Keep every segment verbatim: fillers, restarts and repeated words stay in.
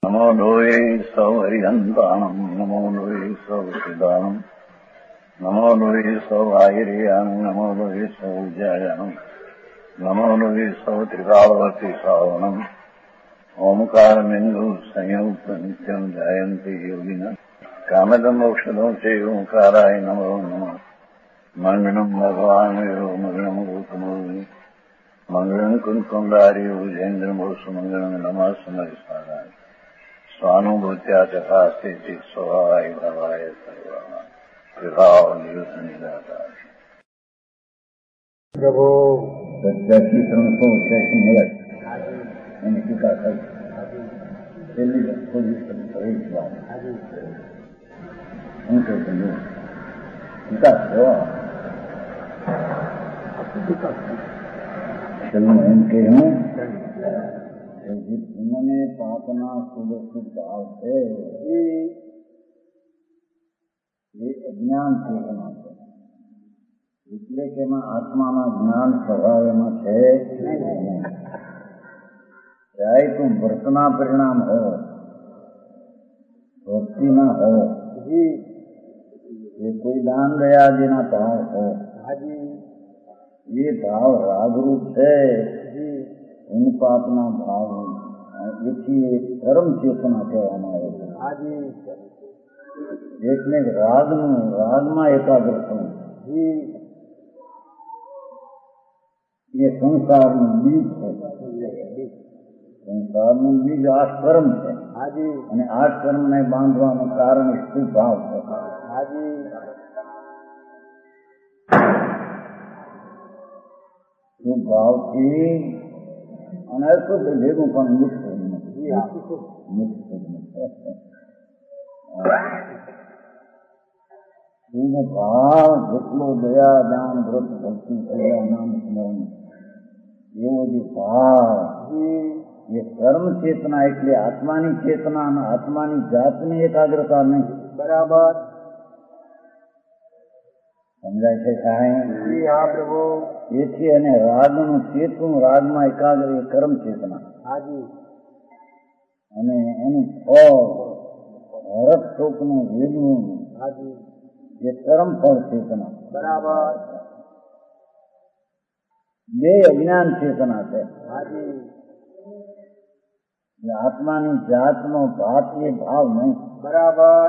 નમો લોહે સૌ હરિહંતાણમ નમો લોહે સૌ સિદ્ધાણમ નમો લોહે સૌ આયર્યાણમ નમો લોહે સૌ જયાણમ નમો લોહે સૌ ત્રિકાળવતી શ્રાવણમ ઓમકાર બિંદુ સંયુક્ત નિત્યમ જયંતિ યોગિના કામદમ ઔષધો છે ઓંકારાય નમો નમઃ મંગળમ ભગવાન વિરો મંગળમ ગૌતમોની મંગળમ કુંકુંડારી ઉજેન્દ્રમો સુમંગળમ નમઃ સમરિસારાય સ્વાનુભૂત્યા તથા સ્થિતિ સ્વભાવાય ભવાય સર્વા વિભાવ નિયુદ્ધ નિરાકાર પ્રભુ સત્યાસી ત્રણસો અઠ્યાસી નગર એની ટીકા થઈ પેલી થોડી થઈ વાત હું કહું છું ટીકા થયો ચલો એમ કે હું મને પાપના સુરક્ષિત ભાવ છે એ અજ્ઞાન ચેતના છે, એટલે કે એમાં આત્માના જ્ઞાન સ્વભાવ એમાં છે ચાહે તું વર્તના પરિણામ હો ભક્તિના હો એ કોઈ દાન દયાદીના ભાવ હો એ ભાવ રાગરૂપ છે એની પાપના ભાવ એથી કર્મ ચેતના કહેવામાં આવે છે. એટલે રાગનું રાગમાં એકાગ્ર થવું એ સંસારનું બીજ છે. સંસારનું બીજ આઠ કર્મ છે અને આઠ કર્મને બાંધવાનું કારણ શુભ ભાવ છે. શુભ ભાવથી અને શુદ્ધ ભેગું પણ મુક્ત મુક્ત શુભ ભાવ જેટલો દયા દાન વ્રત ભક્તિ સેવા નામ સ્મરણ એવો જે ભાવ એ કર્મ ચેતના એટલે આત્માની ચેતના અને આત્માની જાતની એકાગ્રતા નહીં. બરાબર સમજાય છે સાહેબ? હા પ્રભુ. એથી અને રાગનું ચેતવું રાગમાં એકાગ્ર એ કર્મ ચેતના હાજી અને એનું ફળ હરક શોકનું વેદવું હાજી એ કર્મ ફળ ચેતના. બરાબર બે અજ્ઞાન ચેતના છે. હાજી આત્માની જાતનો ભાત એ ભાવ નહીં. બરાબર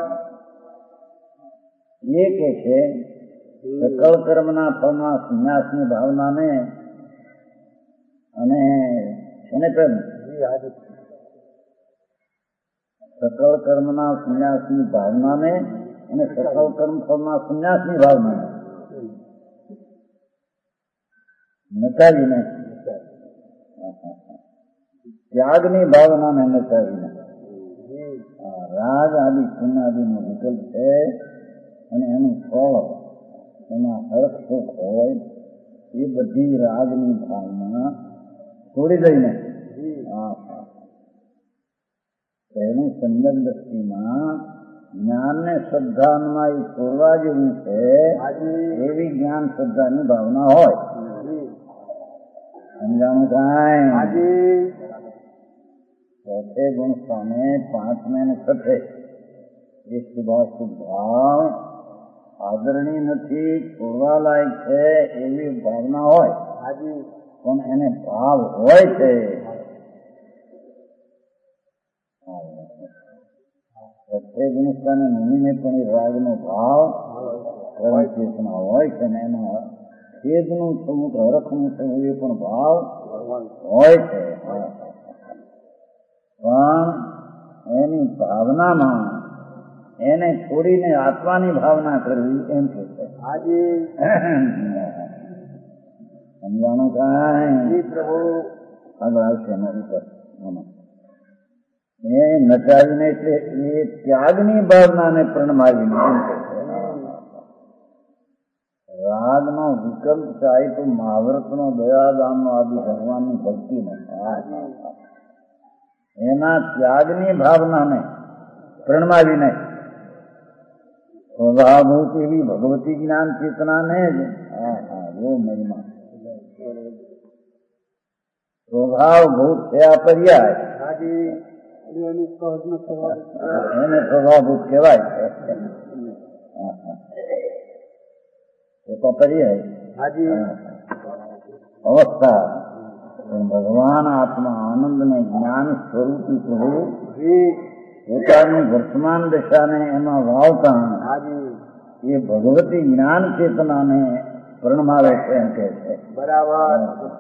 એ કે છે સકળ કર્મના ફળમાં સંન્યાસની ભાવનાને અને એને પ્રેમ સકળ કર્મના સંન્યાસની ભાવનાને અને સકળ કર્મ ફળના સંન્યાસની ભાવનાને નચાવીને ત્યાગની ભાવનાને નચાવીને રાગ આદિ પુણ્યાદિનો વિકલ્પ છે અને એનું ફળ એમાં હર્ષ સુખ હોય એ બધી રાગની ભાવના છોડી દઈને એનું સંદર્ભ દ્રષ્ટિમાં જ્ઞાનને શ્રદ્ધામાં એ છોડવા જેવું છે એવી જ્ઞાન શ્રદ્ધાની ભાવના હોય. સમજાણું કાંઈ? ચોથે ગુણ સ્થાને પાંચમે ને છઠ્ઠે એ શુભાશુભ ભાવ આદરણીય નથી, છોડવા લાયક છે એવી ભાવના હોય પણ એને ભાવ હોય છે. છઠ્ઠે ગુણસ્થાને મુનિને પણ એ રાગનો ભાવ કર્મ ચેતના હોય છે ને એમાં ખેદનું થવું હરખનું થવું એ પણ ભાવ હોય છે. પણ એની ભાવનામાં એને છોડીને આત્માની ભાવના કરવી એમ કે છે. સમજાણું કાંઈ? પ્રભુ આગળ આવશે અમારી પર એ નચાવીને એટલે એ ત્યાગની ભાવનાને પ્રણમાવીને એમ કે છે. રાગનો વિકલ્પ થાય તો મહાવ્રતનો દયાદાનનો આદિ ભગવાનની ભક્તિ નથી. એના ત્યાગની ભાવનાને પ્રણમાવીને સ્વભાવભૂત એવી ભગવતી જ્ઞાન ચેતનાને જ હા હા જો મહિમા સ્વભાવભૂત થયા પર્યાય એની સહજનો સ્વભાવ એને સ્વભાવભૂત કહેવાય છે. એ તો કરીએ હાજી અવસ્થા પણ ભગવાન આત્મા આનંદ ને જ્ઞાન સ્વરૂપી પ્રભુ જી પોતાની વર્તમાન દશાને એમાં વાવતા હાજી એ ભગવતી જ્ઞાન ચેતનાને પરણમાવે છે એમ કે છે. બરાબર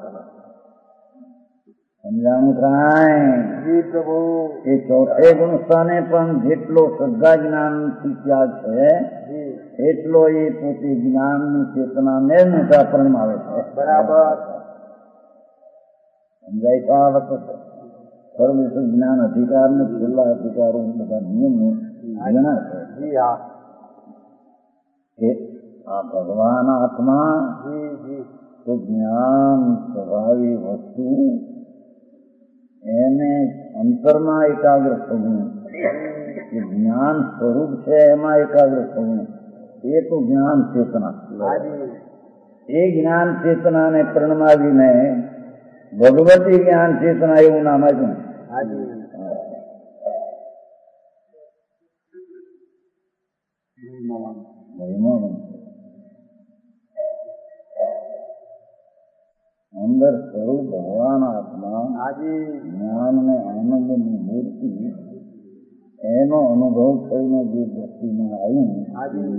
સમજાણું કાંઈ જી પ્રભુ એ ચોથે ગુણ સ્થાને પણ જેટલો શ્રદ્ધા જ્ઞાન થી ત્યાગ છે જી એટલો એ પોતે જ્ઞાનની ચેતનાને જ મોટા પરણમાવે છે. બરાબર સમજાય તો આ વખત સર્વસ્વ જ્ઞાન અધિકાર ને છેલ્લા અધિકારો બધા નિયમો ગણા છે જી હા કે આ ભગવાન આત્મા જી જી તો જ્ઞાન સ્વભાવી વસ્તુ એને અંતરમાં એકાગ્ર થવું, એ જ્ઞાન સ્વરૂપ છે એમાં એકાગ્ર થવું, એ તો જ્ઞાન ચેતના. હાજી એ જ્ઞાન ચેતનાને પરણમાવીને ભગવતી જ્ઞાન ચેતના એવું નામ આપ્યું. હાજી અંદર સ્વરૂપ ભગવાન આત્મા હાજી જ્ઞાન ને આનંદની મૂર્તિ એનો અનુભવ થઈને જે દ્રષ્ટિમાં આવ્યું હાજી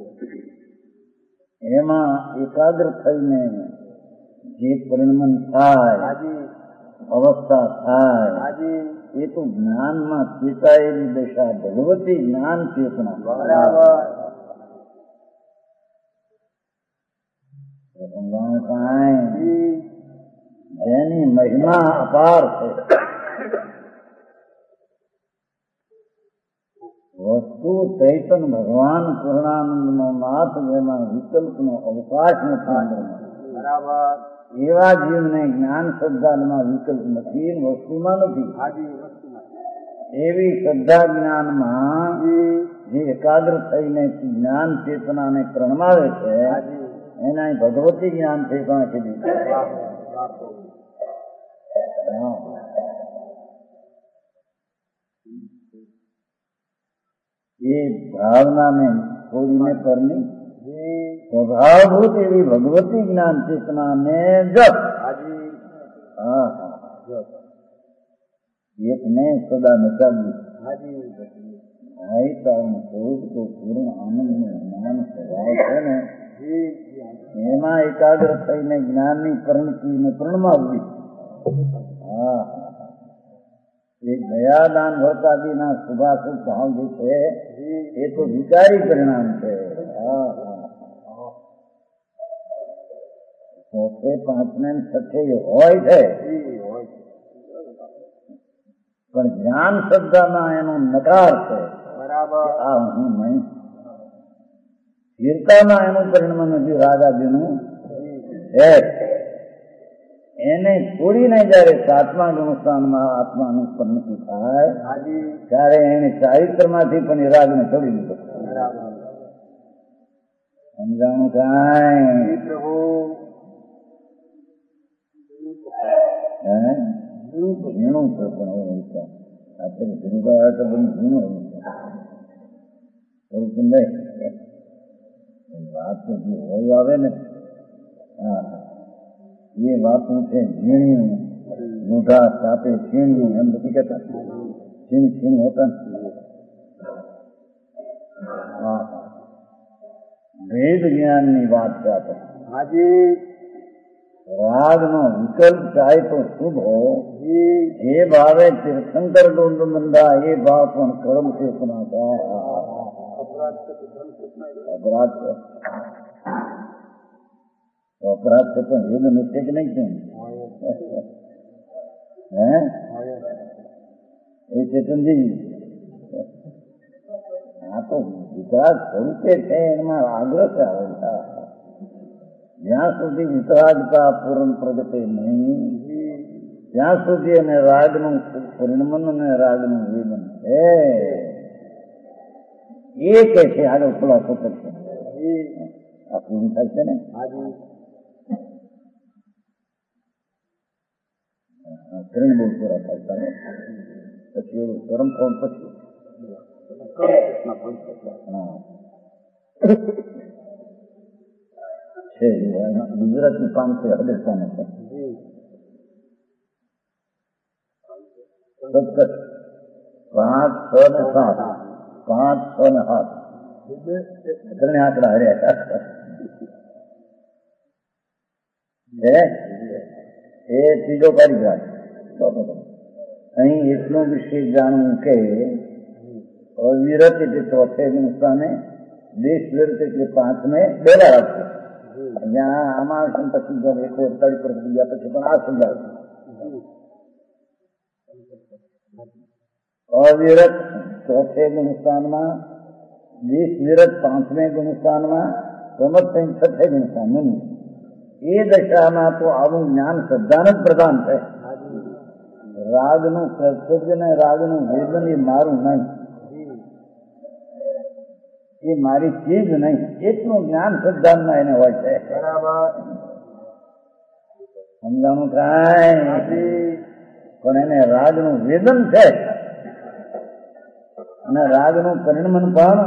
એમાં એકાગ્ર થઈને જે પરિણમન થાય, હાજી અવસ્થા થાય, હાજી એ તો જ્ઞાનમાં ચેતાયેલી દશા ભગવતી જ્ઞાન ચેતના. બરાબર સમજાણું કાંઈ જી જેની મહિમા અપાર છે. વસ્તુ ચૈતન ભગવાન પૂર્ણાનંદનો નાથ જેમાં વિકલ્પનો અવકાશ નથી, બરાબર એવા જીવને જ્ઞાન શ્રદ્ધામાં વિકલ્પ નથી, વસ્તુમાં નથી. હાજી વસ્તુમાં એવી શ્રદ્ધા જ્ઞાનમાં જી જે એકાગ્ર થઈને જ્ઞાન ચેતનાને પ્રણમાવે છે હાજી એના ભગવતી જ્ઞાન ચેતના કીધી છે. વાહ વાહ પ્રભુ એ ભાવનાને છોડીને પરની જી સ્વભાવભૂત એવી ભગવતી જ્ઞાન ચેતનાને જપ. હાજી હા એકને સદા નચાવ્યું. હાજી ભાઈ તારું સ્વરૂપ તો પૂર્ણ આનંદનું જ્ઞાન સ્વભાવ છે ને જી એમાં એકાગ્ર થઈને જ્ઞાનની પરિણતિને પ્રણમાવવી. હા એ દયાદાન ભરતાદીના શુભાશુભ ભાવ જે છે એ તો વિકારી પરિણામ છે. હા ચોથે પાંચમે છઠ્ઠે હોય છે જી હોય પણ જ્ઞાન શબ્દમાં એનો નકાર છે. બરાબર આ હું નહીં સ્થિરતામાં એનું પરિણામ નથી. રાજાજીનું છે એને છોડીને જયારે સાતમા ગુણસ્થાનમાં આત્માની પરિણતિ થાય હાજી ત્યારે એને ચારિત્રમાંથી પણ એ રાગને છોડી દીધો. બરાબર સમજાણું કાંઈ જી પ્રભુ હે ઝીણું છે પણ હવે આપણે ધીરુભાઈ આવે તો બધું ઝીણું હોય છે. વાત તો જે હોય આવે ને હા એ વાતો છે ઝીણ્યું મોઢા તાપે છીણ્યું એમ નથી કહેતા. છીણ છીણ હોતા હા ભેદ જ્ઞાનની વાત છે આપણે. હાજી રાગનો વિકલ્પ ચાહે તો શુભ હો, જી જે ભાવે તીર્થંકર ગોંડ મંદા એ ભાવ પણ કર્મ ચેતના થાય. અપરાધ છે તો ધર્મ ચેતના અપરાધ છે અપરાધ છે પણ વેદ મિસ્ટેક નહીં કેમ હે એ ચેતનજી આ તો વિતરાગ સ્વરૂપે છે એમાં આગ્રહ છે. જ્યાં સુધી વિતરાગતા પૂર્ણ પ્રગટે નહીં ત્યાં સુધી એને રાગનું પરિણમન અને રાગનું વેદન છે. એ કે છે આગળ ખુલાસો કરશે આ પૂરું થાય છે ને. હાજી ત્રણ બહુ પૂરા થાય પછી એવું કર્મ ફળ પછી હા છે ગુજરાતની પાંચસો અડેસાને છે પાંચ છ ને સાત પાંચ છ ને સાત ત્રણે આંકડા હર્યા એ ત્રીજો પરિગ્રાહ. અહીં એટલું વિશે જાણવું કે અવિરત એટલે ચોથે ગુણસ્થાને, દેશ વિરત એટલે પાંચમે બેલા રાખશે. અહીંયા આમાં પછી જયારે એકસો અડતાલીસ પર ગયા પછી પણ આ સમજાવશે. અવિરત ચોથે ગુણસ્થાનમાં, દેશ વિરત પાંચમે ગુણસ્થાનમાં, પ્રમદ છઠ્ઠે ગુણસ્થાન. એ દશામાં તો આવું જ્ઞાન શ્રદ્ધાને જ પ્રધાન છે. રાગનું કર્તવ્ય ને રાગનું વેદન એ મારું નહીં, એ મારી ચીજ નહીં, એટલું જ્ઞાન શ્રદ્ધામાં એને હોય છે. સમજાણું કાંઈ પણ એને રાગનું વેદન છે અને રાગનું પરિણમન પણ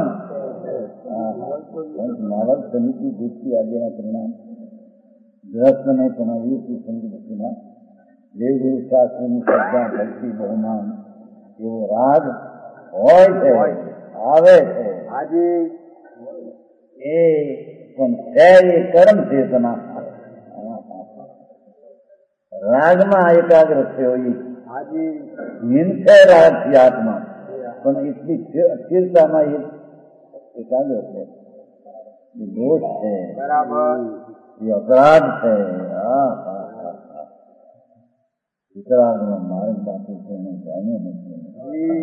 મારા સમિતિ દૃષ્ટિ આજેના પરિણામ ગ્રસ્ત નહીં પણ વીસી સંગીતના દેવગુરુ શાસ્ત્રીની શ્રદ્ધા ભક્તિ બહુમાન એવો રાગ હોય છે, આવે છે. આજે એ પણ છે એ કર્મ ચેતના રાગમાં એકાગ્ર થયો એ હિંસે રાગથી આત્મા પણ એટલી સ્થિરતામાં એ એકાગ્ર છે. એ દોષ છે, એ અપરાધ છે. હા હા હા હા વિતરાગનો માર્ગ બાકી છે એને જાણ્યો નથી.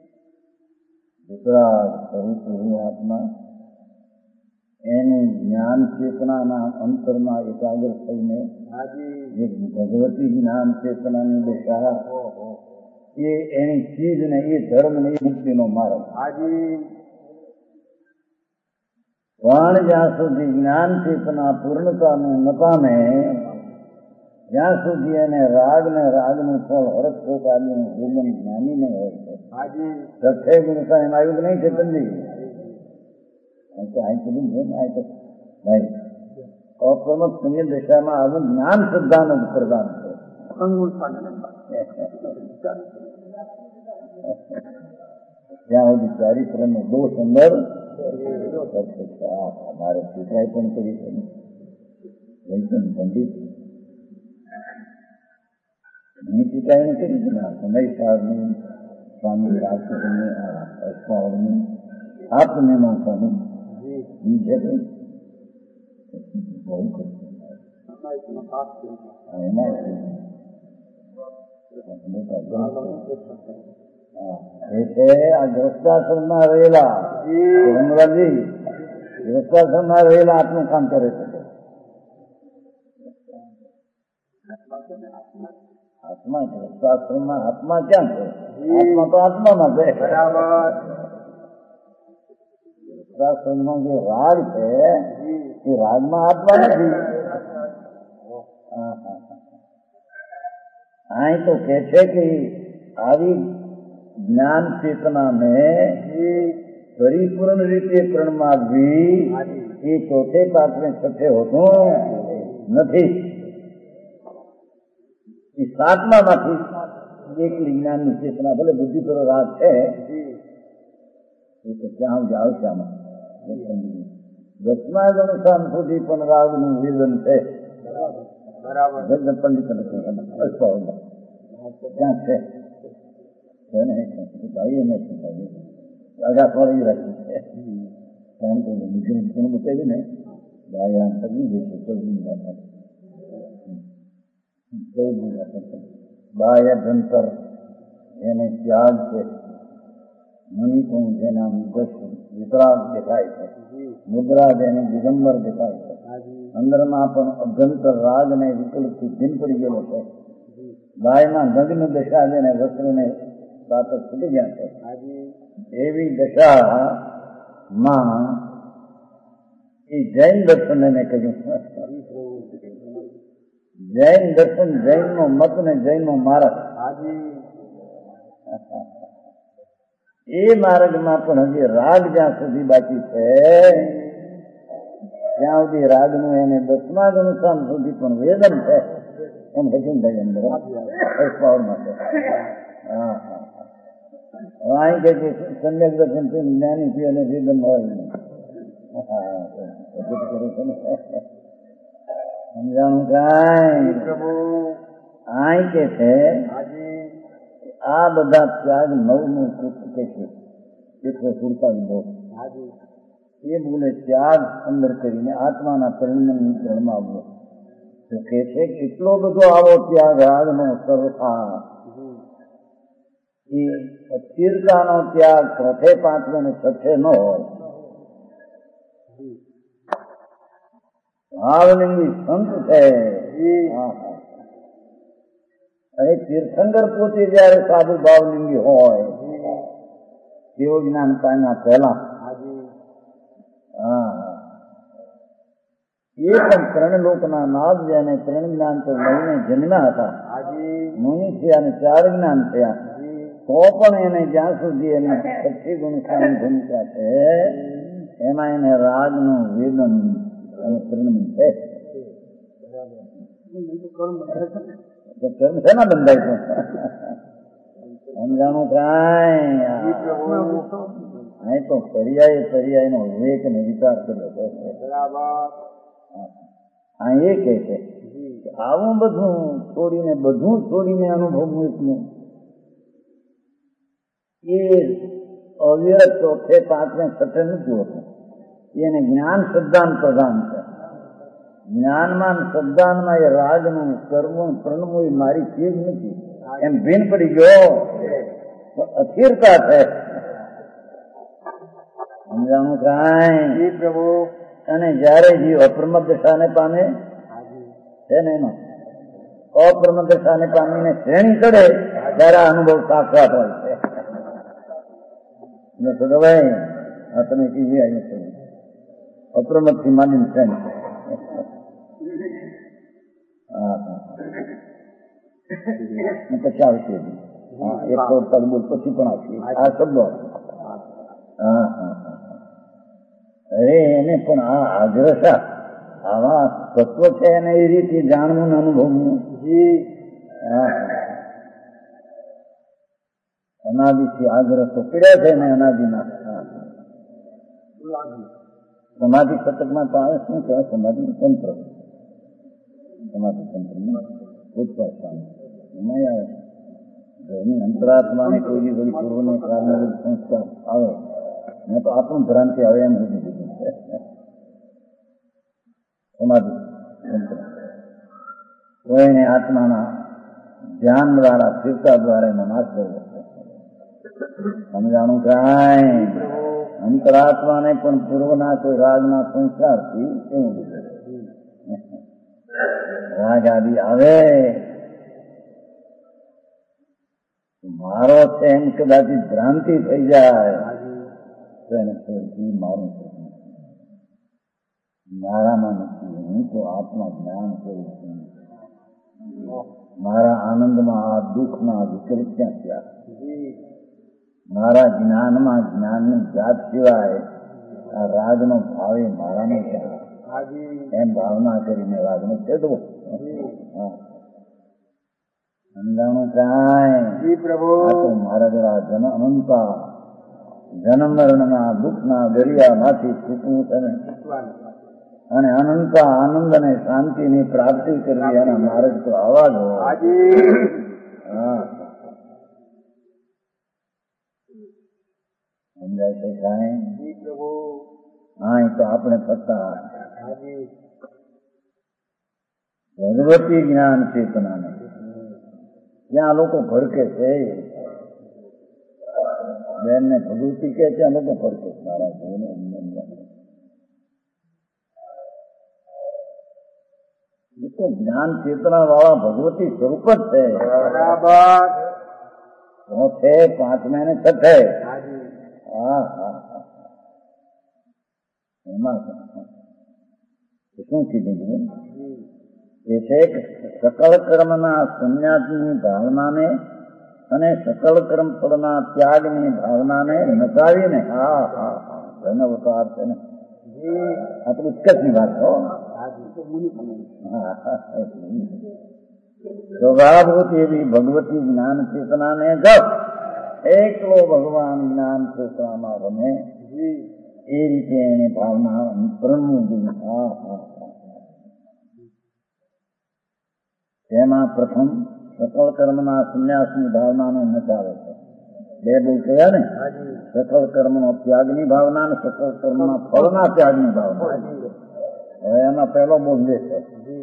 વિતરાગ સ્વરૂપ આત્મા એની જ્ઞાન ચેતનાના અંતરમાં એકાગ્ર થઈને જે ભગવતી જ્ઞાન ચેતનાની દશા એ એની ચીજ ને એ ધર્મ ને એ મુક્તિનો માર્ગ. પણ જ્યાં સુધી જ્ઞાન ચેતના પૂર્ણતાને ન પામે જ્યાં સુધી એને રાગ ને રાગનું ફળ હરખોક આદિનું ભોજન જ્ઞાની નહીં હોય છે. છઠ્ઠે ગુણસ્થાન એમાં આવ્યું કે નહીં ચેતનજી? અહીં કીધું છે ને આ તો ભાઈ અપ્રમત સંયમ દશામાં આવું જ્ઞાન શ્રદ્ધાનું પ્રદાન છે. ત્યાં સુધી ચારિત્રનો દોષ અંદર મારે પિતરાએ પણ કરી છે વૈષ્ણવ પંડિત એની પિતાએ કરી છે ને સમય સાહેબની સ્વામી રાજકુમારની અસ્માવડની આપને સ્વામી બીજે કઈ બહુ કરશે એમાં એટલે આ ગ્રસ્તાશ્રમમાં રહેલા હમણાંજી ગ્રસ્તાશ્રમમાં રહેલા આટલું કામ કરે છે. આત્મા ગ્રસ્તાશ્રમમાં આત્મા ક્યાં છે? આત્મા તો આત્મામાં છે. ગ્રસ્તાશ્રમમાં જે રાગ છે એ રાગમાં આત્મા નથી. અહીં તો કે છે કે આવી જ્ઞાન ચેતનાને પરિપૂર્ણ રીતે પ્રણમાવી એ ચોથે પાંચમે છઠ્ઠે હોતું નથી. એ સાતમા માંથી એકલી જ્ઞાનની ચેતના ભલે બુદ્ધિ પર રાગ છે એ તો ક્યાં જ આવશે આમાં. દસમા ગણસ્થાન સુધી પણ રાગનું વેદન છે. પંડિત ક્યાં છે ભાઈ એને આઘાત વાળી રાખી છે. કારણ કે બીજું બતાવ્યું ને ભાઈ આમ કરી જશે ચૌદમી વાત ચૌદમી વાત બાહ્ય જંતર એને ત્યાગ છે. મણિપુર જેના વિતરાગ દેખાય છે. મુદ્રા જેને દિગંબર દેખાય છે. અંદરમાં પણ અભ્યંતર રાગ ને વિકલ્પથી ભીન પડી ગયેલો છે. બાયમાં નગ્ન દશા જેને વસ્ત્રને પ્રાતઃ છૂટી ગયા છે. એવી દશામાં એ જૈન દર્શન એને કહ્યું. જૈન દર્શન જૈનનો મત ને જૈનનો માર્ગ એ માર્ગમાં પણ હજી રાગ જ્યાં સુધી બાકી છે ત્યાં સુધી રાગનું એને દસમા અનુસાર સુધી પણ વેદન છે એમ હજુ થાય અંદર પાવર માટે. હા હા અહીં કે સમ્યક દર્શન થી જ્ઞાની થી અને વેદન હોય સમજાણું કાંઈ અહીં કે છે આ બધા ત્યાગ નવનું કૃત્ય કે છે એકસો સુડતાલીસ બોલ એ બોલે ત્યાગ અંદર કરીને આત્માના પરિણમની શરણમાં આવવો તો કે છે કે એટલો બધો આવો ત્યાગ રાગનો સર્વથા એ સ્થિરતાનો ત્યાગ ચોથે પાંચમે ને છઠ્ઠે ન હોય. ભાવલિંગી સંત છે અને તીર્થંકર પોતે જયારે સાધુ ભાવલિંગી હોય તેઓ જ્ઞાન પામ્યા પહેલા હા એ પણ ત્રણ લોકના નાદ અને ત્રણ જ્ઞાન તો લઈને જન્મ્યા હતા. મુનિ થયા અને ચાર જ્ઞાન થયા તો પણ એને જ્યાં સુધી એની છઠ્ઠી ગુણસાની ભૂમિકા છે એમાં એને રાગનું વેદન અને પરિણમ છે. કર્મ શેના બંધાય છે સમજાણું કાંઈ અહીં તો પર્યાય પર્યાય નો વિવેક ને વિચાર કર્યો છે. આ એ કહે છે આવું બધું છોડીને બધું છોડીને અનુભવવું એટલું એ અવિરત ચોથે પાંચમે છઠ્ઠે નથી હોતું. એને જ્ઞાન શ્રદ્ધાન પ્રધાન છે. જ્ઞાનમાં શ્રદ્ધાનમાં એ રાગનું કરવું પ્રણવું એ મારી ચીજ નથી એમ ભીન પડી ગયો અસ્થિરતા છે સમજાણું કાંઈ પ્રભુ. અને જયારે જીવ અપ્રમદ દશાને પામે છે ને એમાં અપ્રમદ દશાને પામીને શ્રેણી ચડે ત્યારે અનુભવ સાક્ષાત હોય છે. ભાઈ આ તમે કીધી આવી છે અપ્રમદ થી માંડીને શ્રેણી પછી આવશે એક બોલ પછી પણ આવશે આ શબ્દો હા હા અરે એને પણ આ આગ્રતા આવા તત્વ છે એને એ રીતે જાણવું અનુભવવું અનાદિથી આગ્રહ તો પીડ્યા છે ને અનાદિના સમાધિ શતકમાં તો આવે શું કહેવાય સમાધિ તંત્ર સમાધિ તંત્ર એમાં આવે ઘરની અંતરાત્માને કોઈ બધી પૂર્વનો કારણે સંસ્કાર આવે ને તો આપણું ભ્રાંતિ આવે એમ સુધી દીધું છે સમાધિ તંત્ર તો એને આત્માના ધ્યાન દ્વારા સ્થિરતા દ્વારા એનો નાશ કરવો સમજાણું કાંઈ અંતરાત્માને પણ પૂર્વના કોઈ રાગના સંસ્કારથી એવું રાગ આદિ આવે મારો છે એમ કદાચ ભ્રાંતિ થઈ જાય તો એને મારું મારામાં નથી હું તો આત્મા જ્ઞાન કરું છું મારા આનંદમાં આ દુઃખના વિકૃત ક્યાં થયા મારા જ્ઞાનમાં જ્ઞાનની જાત સિવાય આ રાગનો ભાવે મારાને ક્યાં એમ ભાવના કરીને રાગને છેદવો સમજાણું કાંઈ પ્રભુ મારા જરા જન અનંતા જન્મ મરણના દુઃખના દરિયામાંથી છૂટવું છે અને અનંત આનંદ અને શાંતિની પ્રાપ્તિ કરવી એના માર્ગ તો આવા જ હોય. હા સમજાય છે કાંઈ હા એ તો આપણે થતા ભગવતી જ્ઞાન ચેતનાને ત્યાં લોકો ભડકે છે બેન ને ભગવતી કે ત્યાં લોકો ભડકે સારા એ તો જ્ઞાન ચેતના વાળા ભગવતી સ્વરૂપ જ છે બરાબર ચોથે પાંચમે ને છઠ્ઠે હા હા એમાં શું કીધું એ છે કે સકળ કર્મના સંન્યાસની ભાવનાને અને સકળ કર્મ ફળના ત્યાગની ભાવનાને નચાવીને હા હા હા ધન અવતાર છે ને આ તો ઉત્કર્ષની વાત હો. સ્વભાવભૂત એવી ભગવતી જ્ઞાન ચેતનાને જપ એકલો ભગવાન જ્ઞાન ચેતનામાં રમે એ રીતે એને ભાવના પ્રણવું જોઈએ. હા હા તેમાં પ્રથમ સકળ કર્મના સંન્યાસની ભાવનાને નચાવે છે. બે બોલ કયા ને, સકળ કર્મનો ત્યાગની ભાવના અને સકળ કર્મના ફળના ત્યાગની ભાવના. હવે એના પહેલો બોલ લે છે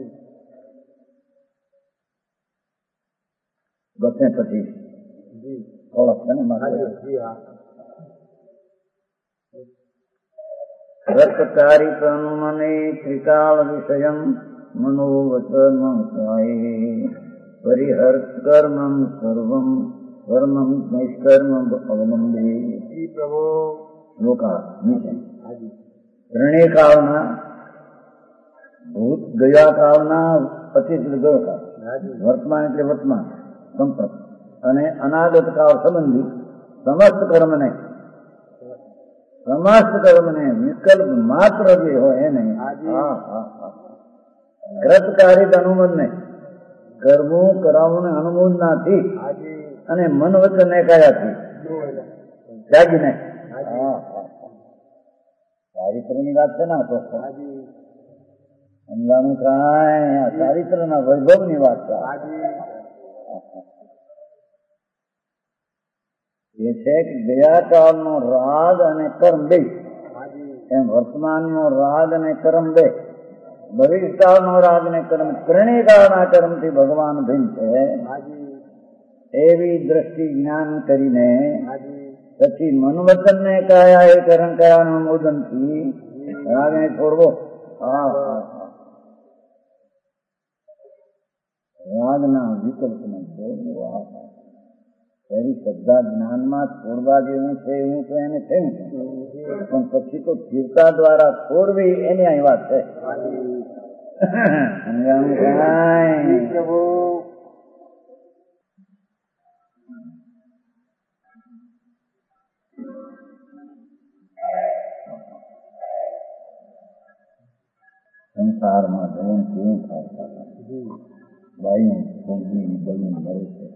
બસે પછી ઓળખ છે ને મારે રતકારી તનુમને ત્રિકાળ વિષયમ મનોવચન પરિહર કર્મમ સર્વમ કર્મમ નૈષ્કર્મ અવલંબે. શ્લોકા નીચે ત્રણેય કાળના ભૂત ગયા કાળના અતીત એટલે ગયો કાળ, વર્તમાન એટલે વર્તમાન સંપત અને અનાગત કાળ સંબંધી સમસ્ત કર્મને સમસ્ત કર્મને વિકલ્પ માત્ર જે હોય એને હા હા હા ગ્રતકારી અનુમોદને કરવું કરાવવું ને અનુમોદનાથી અને મન વચન એકાયાથી ત્યાગીને. ચારિત્રની વાત છે ને તો સમજાણું કાંઈ ચારિત્ર ના વૈભવ ની વાત એ છે કે ગયા કાળનો રાગ અને કર્મ બે એમ વર્તમાનનો રાગ અને કર્મ બે ભવિષ્ય કાળનો રાગ અને કર્મ ત્રણેય કાળના કર્મથી ભગવાન ભિન્ન છે એવી દ્રષ્ટિ જ્ઞાન કરીને પછી મનવચન ને કયા એ કરણ કયા અનુમોદન થી રાગને છોડવો. હા હા રાગના વિકલ્પને છોડવો. એવી શ્રદ્ધા જ્ઞાનમાં છોડવા જેવું છે એવું તો એને થયું પણ પછી તો સ્થિરતા દ્વારા છોડવી એની અહીં વાત છે. સંસારમાં જવું કેવું થાય બાયું ભોગવી બળું મળે છે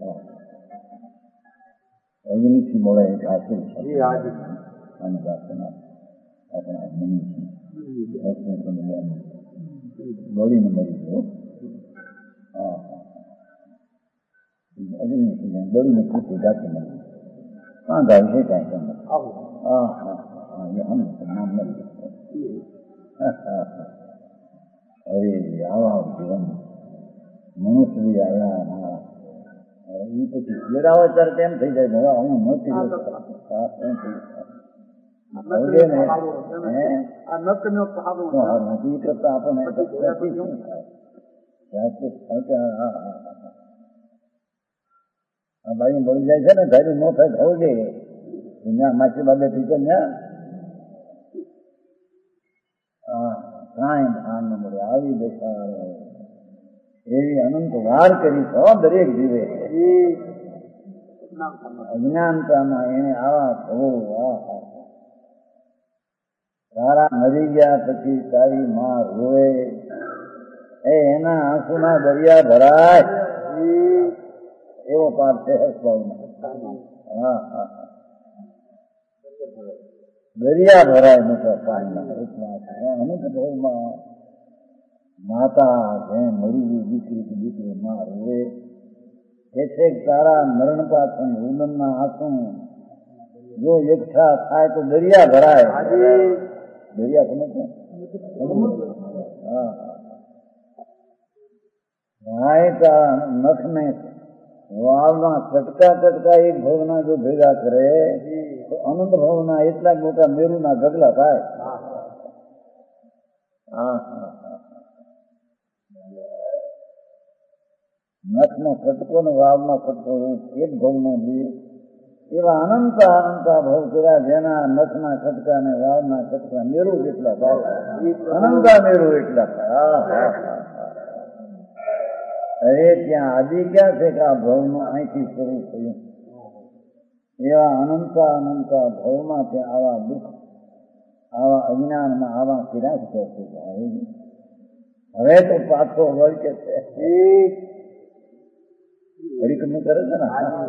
અગ્નિથી મળે એક હાસિલ છે અને આપણા બળીને મરી ગયો. હા હા અગ્નિથી બળીને પૂછી જાતે મળી કાં ગાય છે કાંઈ કેમ હા હા હા એ હમ નામ મળી અરે આવા જીવન મનુષ્ય આવ્યા એ પછી ફેરાવો ત્યારે તેમ થઈ જાય હું નથી કરતા આપણને બાઈ બળી જાય છે ને ધાર્યું ન થાય થવું જોઈએ ત્યાં માછી બાબે ટીચર ત્યાં કાંઈ ભાન ન મળે આવી દશા એવી અનંત વાર કરી તો દરેક જીવે અજ્ઞાનતામાં એને આવા થવું. તારા મરી ગયા પછી તારી માં રોવે એ એના આંસુના દરિયા ભરાય એવો પાર છે હસભાવમાં. હા હા દરિયા ભરાય મોટા પાણીના અનંત ભાવમાં માતા જેમ મરી ગઈ દીકરી દીકરી માં રોવે એ છે તારા મરણ પાછળ ઉદમના આંસુ જો એકઠા થાય તો દરિયા ભરાય. દરિયા સમજ નખને વાળના ચટકા ચટકા એક ભવના જો ભેગા કરે તો અનંત ભવના એટલા મોટા મેરુના ઢગલા થાય. હા હા નખનો ખટકો ને વાવનો ખટકો એક ભવનો બી એવા અનંત અનંત ભવ કર્યા જેના નખના ખટકા ને વાવના ખટકા મેરુ જેટલા થાય અનંતા મેરુ એટલા થાય. અરે ત્યાં આદિ ક્યાં છે કે આ ભવનું અહીંથી શરૂ થયું એવા અનંત અનંત ભવમાં તે આવા દુઃખ આવા અજ્ઞાનમાં આવા કિરાક કરતું જાય. હવે તો પાછો વળ કે છે પરિક્રમણ કરે છે ને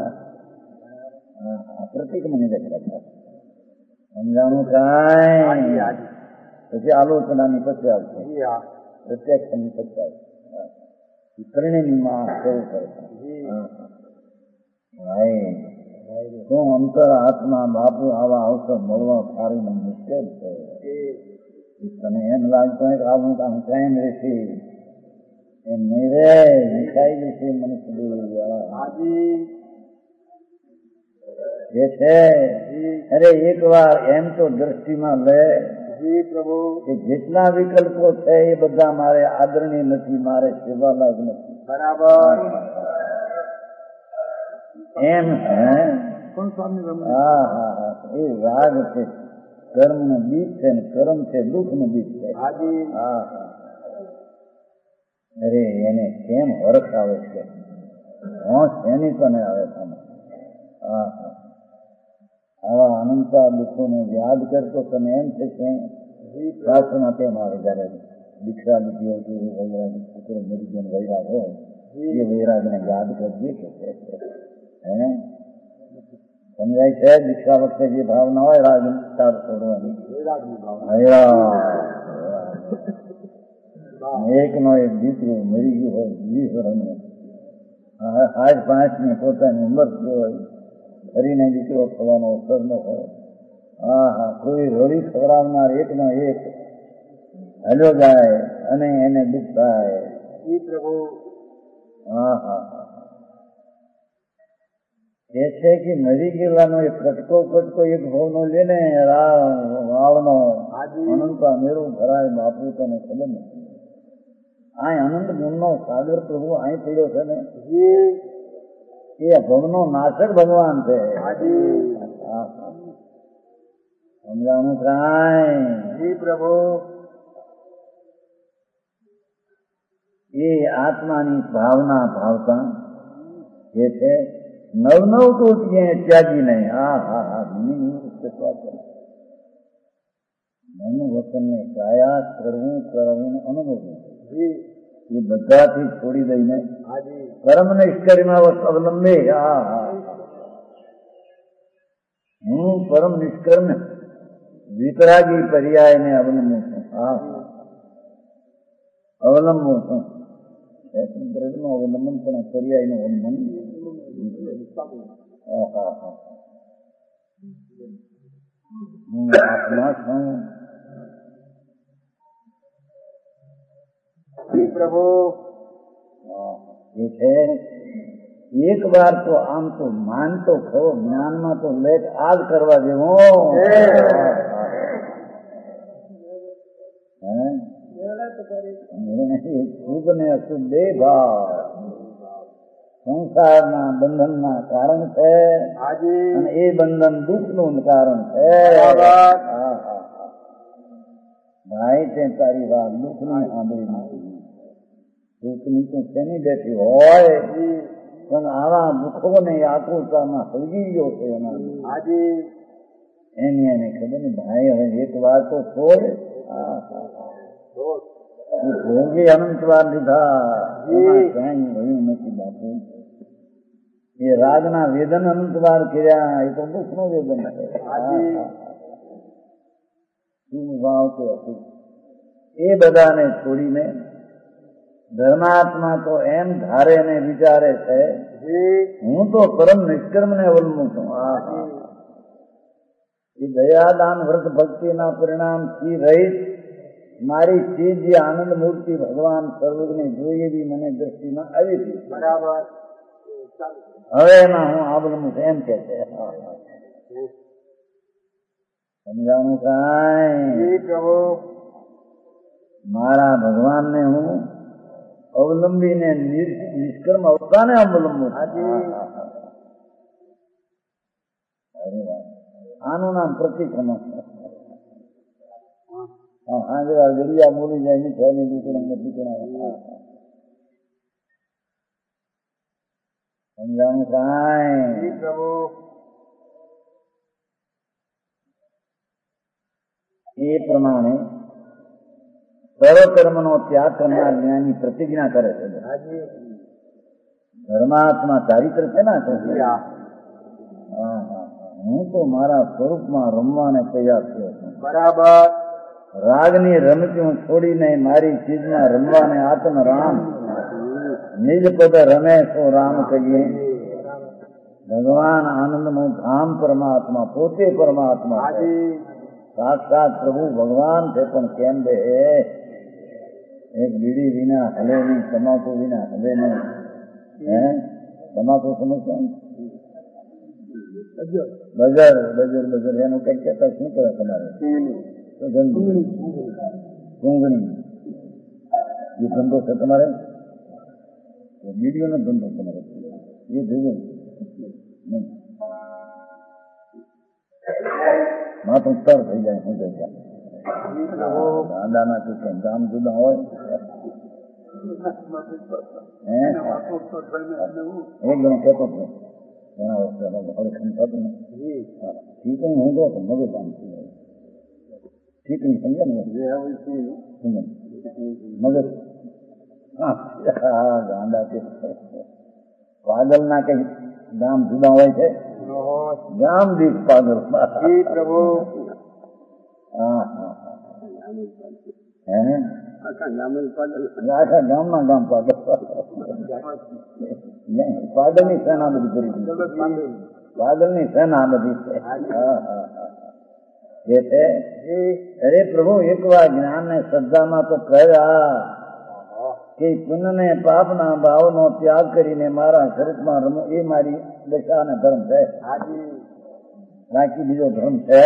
પ્રતિક્રમણ દેખાય સમજાણું કાંઈ પછી આલોચનાની પછી આવશે પ્રત્યક્ષની પછી આવશે ત્રણેયની માં શરૂ કરે શું અંતર આત્મા બાપુ આવા અવસર મળવા સારું મુશ્કેલ છે. તને એમ લાગતું હોય કે આવું કામ કાયમ રહેશે એમ નહીં રે વિખાઈ જશે મનુષ્ય એ છે. અરે એક વાર એમ તો દ્રષ્ટિમાં લે કે જેટલા વિકલ્પો છે એ બધા મારે આદરણીય નથી, મારે સેવા લાયક નથી. બરાબર એમ હે હા હા હા એ રાગ છે, કર્મ નું બીજ છે ને કર્મ છે દુઃખ નું બીજ છે. હા હા અરે એને કેમ હરખ આવે છે, હોશ એની તને આવે છે. હા હા આવા અનંતા દુઃખોને યાદ કરતો તને એમ છે કે શાસ્ત્રમાં તેમ આવે જયારે દીક્ષા લીધી હોય કે વૈરાગ પુત્ર મરી ગયો વૈરાગ હોય એ વૈરાગને યાદ કરજે કે હે સમજાય છે. દીક્ષા વખતે જે ભાવના હોય રાગ ચાર છોડવાની એક નો એક દીકરો મરી ગયું હોય વીસ વર્ષનું આઠ પાંચ ની પોતાની ઉંમર હોય હરીને દીકરો થવાનો અવસર ન હોય. હા હા કોઈ રોડી ખવડાવનાર એક નો એક હલ્યો જાય અને એને દુઃખ થાય. હા હા હા એ છે કે મરી ગયેલાનો એક કટકો કટકો એક ભાવનો લે ને વાળનો અનંત મેળું ભરાય બાપુ તને ખબર નથી. આ અનંત ગુણનો સાગર પ્રભુ અહીં પડ્યો છે ને એ ભવનો નાશક ભગવાન છે. સમજાવવાનું કાંઈ પ્રભુ એ આત્માની ભાવના ભાવતા જે છે નવ નવ તો ત્યાગી નહીં. હા હા હા મન વચન ને કાયા કરવું કરવું અનુભવવું એ બધાથી છોડી દઈને કર્મ નિષ્કર્મમાં અવલંબે. હા હા હું પરમ નિષ્કર્મ વિતરાગી પર્યાયને અવલંબું છું. હા હા અવલંબું છું દ્રઢનું અવલંબન પણ પર્યાયનું અવલંબન. હા હા હા હું આત્મા છું પ્રભુ એ છે. એક વાર તો આમ તો માન તો ખરો જ્ઞાનમાં તો લેખ આ જ કરવા જેવો શુભ ને અશુભ બે ભાવ સંસારના બંધનના કારણ છે અને એ બંધન દુઃખ નું કારણ છે. ભાઈ તે તારી વાત દુઃખ ની સાંભળી નથી. દુઃખ ની તો તેની બેઠી હોય પણ આવા દુઃખો ને આકુરતામાં સળગી ગયો છે એના એની એને ખબર ને ભાઈ હવે એક વાર તો છોડ. ભોગી અનંત વાર લીધા ક્યાંય રહ્યું નથી બાપુ. એ રાગના વેદન અનંત વાર કર્યા એ તો દુઃખ નું વેદન છે. શું ભાવ કે હતું એ બધાને છોડીને ધર્માત્મા તો એમ ધારે ને વિચારે છે હું તો પરમ નિષ્કર્મ ને અવલંબું છું. એ દયાદાન વ્રત ભક્તિના પરિણામ થી રહીત મારી ચીજ જે આનંદ મૂર્તિ ભગવાન સર્વજ્ઞ જોઈએ એવી મને દ્રષ્ટિમાં આવી હતી. બરાબર હવે એમાં હું અવલંબું એમ કે છે. સમજાણું કાંઈ મારા ભગવાનને હું અવલંબીને નિષ્કર્મ અવતાને અવલંબું. આનું નામ પ્રતિક્રમણ. આજે ગરિયા બોલી જાય મીઠાઈ દીકરા દીકરા સમજાણું કાંઈ એ પ્રમાણે સર્વકર્મનો ત્યાગ કરનાર જ્ઞાની પ્રતિજ્ઞા કરે છે. ધર્માત્મા ચારિત્ર છે ને હું તો મારા સ્વરૂપમાં રમવાને તૈયાર થયો છું. બરાબર. રાગની રમતી હું છોડીને મારી ચીજમાં રમવાને આત્મ રામ નિજ પદ રમે સો રામ કહીએ. ભગવાન આનંદનું ધામ પરમાત્મા પોતે પરમાત્મા છે. સાક્ષાત પ્રભુ ભગવાન છે. પણ કેમ બે એક બીડી વિના હલે નહીં, તમાકુ વિના હલે નહીં. હે તમાકુ સમજશે? બજર બજર બજર એનું કઈ કહેતા શું કરે તમારે? ડુંગળી એ ધંધો છે તમારે? બીડીઓનો ધંધો તમારે એ ભેગું માથું તર થઈ જાય. શું કહી જાય દાદાના ચૂકે ગામ જુદા હોય. એકદમ કહેતો હતો ઘણા વર્ષે હળખમ થતું ને ઠીકણી હું ગયો મગજ આમ ઠીકણી સમજે ને મગજ ગાંડા છે. પાગલ ના કઈ ગામ જુદા હોય છે. ગામ દીપ પાગલ પ્રભુ. હા હા હે આખા ગામના ગામ પાગલ. પાગલ ની સેના બધી કરી દીધી. પાગલ ની સેના બધી છે. અરે પ્રભુ એક વાર જ્ઞાન ને શ્રદ્ધામાં તો કહ્યા કે પુણ્ય ને પાપના ભાવનો ત્યાગ કરીને મારા સ્વરૂપમાં રમો એ મારી દશા ને ધર્મ છે. બાકી બીજો ધર્મ છે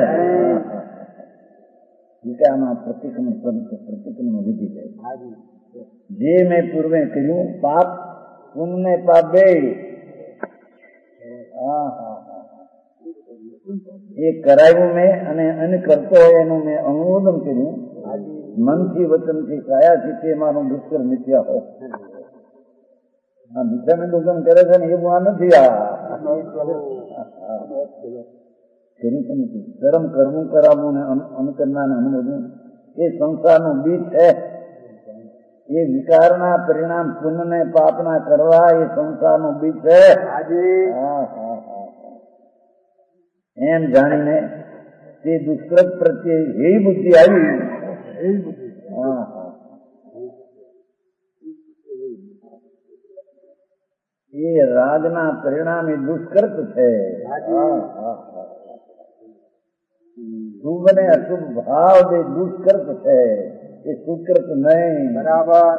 આમાં પ્રતિક્રમણ પ્રતિક્રમણ વિધિ છે. જે મેં પૂર્વે કહ્યું પાપ પુણ્ય પાપ બે એ કરાયું મેં અને અન કરતો હોય એનું મેં અનુમોદન કર્યું. મનથી વચનથી કાયાથી તે મારું દુષ્કર મિથ્યા હોય. આ મિથ્યાનું દુકાન કરે છે ને એ આ નથી. આ કર્મ કરવું કરાવવું ને અનુકરણાને અનુમોદવું એ સંસારનું બીજ છે. એ વિકારના પરિણામ પુણ્ય ને પાપના કરવા એ સંસારનું બીજ છે. એમ જાણીને તે દુષ્કૃત પ્રત્યે એ બુદ્ધિ આવી. એ રાગના પરિણામે દુષ્કૃત છે. શુભ ને અશુભ ભાવ બે દુષ્કૃત છે. એ સુકૃત નહીં. બરાબર.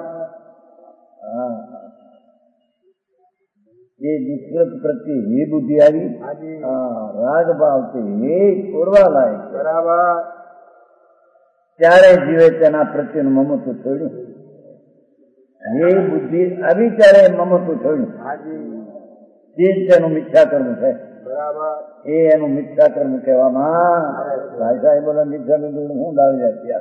એ દુષ્કૃત પ્રત્યે હે બુદ્ધિ આવી. રાગ ભાવ થી હે છોડવા લાયક. બરાબર. ત્યારે જીવે તેના પ્રત્યેનું મમત્વ છોડ્યું. એ બુદ્ધિ આવી ત્યારે મમત્વ છોડ્યું. તે જ તેનું મિથ્યા કર્મ છે. એ એનું મિથ્યા કર્મ કહેવામાં ભાઈ સાહેબ બધા મિથ્યા કર્મ હું ડાળી જાય.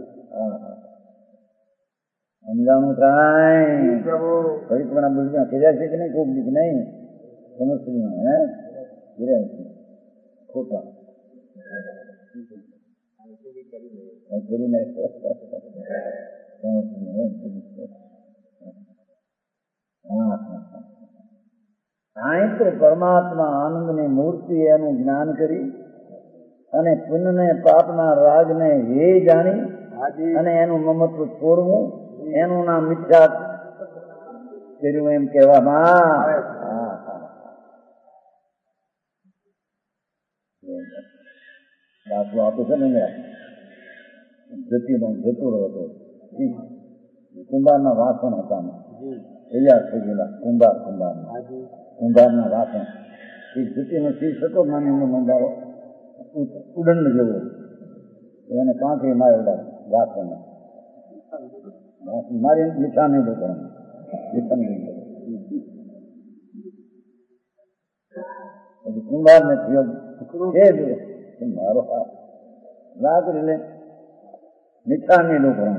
સમજાણું કાંઈ પરિક્રમણા બુદ્ધિમાં કર્યા છે કે નહીં? ખૂબ દીક નહીં સમસ્યા હે કર્યા છે ખોટા કરીને અહીં તો પરમાત્મા આનંદની મૂર્તિ એનું જ્ઞાન કરી અને પુણ્ય ને પાપના રાગને હે જાણી અને એનું મમત્વ છોડવું એનું નામ મિથ્યા કર્યું એમ કહેવામાં. દાખલો આપે છે ને જતીનો જતુરો હતો. કુંભારના વાસણ હતા તૈયાર થઈ ગયેલા. કુંભાર કુંભારના કુંભારના વાસણ એ જતીનો શીશ હતો. નાની મંગાવો ઉડન જેવો એને કાંકરી મારેલા વાસણ મારી મીઠા નહીં દુકાન મીઠા નહીં પછી કુંભાર ને થયો મારો હાથ લાકડી લે મીઠા નહીં દુકાન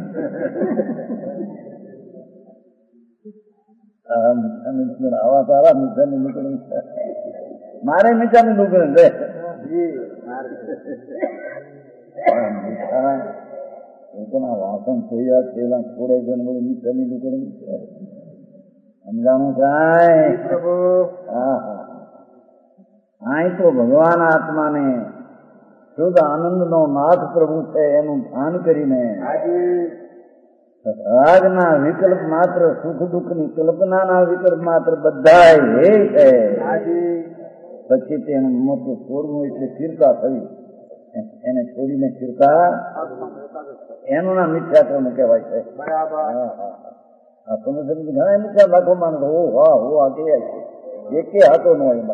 આવા સારા મીઠા ની નીકળી મારે મીઠા ની દુકાન રે પોતાના વાસણ થયા પેલા થોડે જણ નીચેની નીકળે સમજાણું જાય. હા હા અહીં તો ભગવાન આત્માને શુદ્ધ આનંદ નો નાથ પ્રભુ છે એનું ધ્યાન કરીને રાગના વિકલ્પ માત્ર સુખ દુઃખ ની કલ્પનાના વિકલ્પ માત્ર બધા એ છે. પછી તેનું મોટું છોડવું એટલે ફિરકા થવી, એને છોડીને ફિરકા એનું નામ મિથ્યાત્વ કહેવાય છે. આ તમે સમજી ઘણા મિથ્યા લાખો માણસો હો હા હો આ કે એકે હાથો ન હોય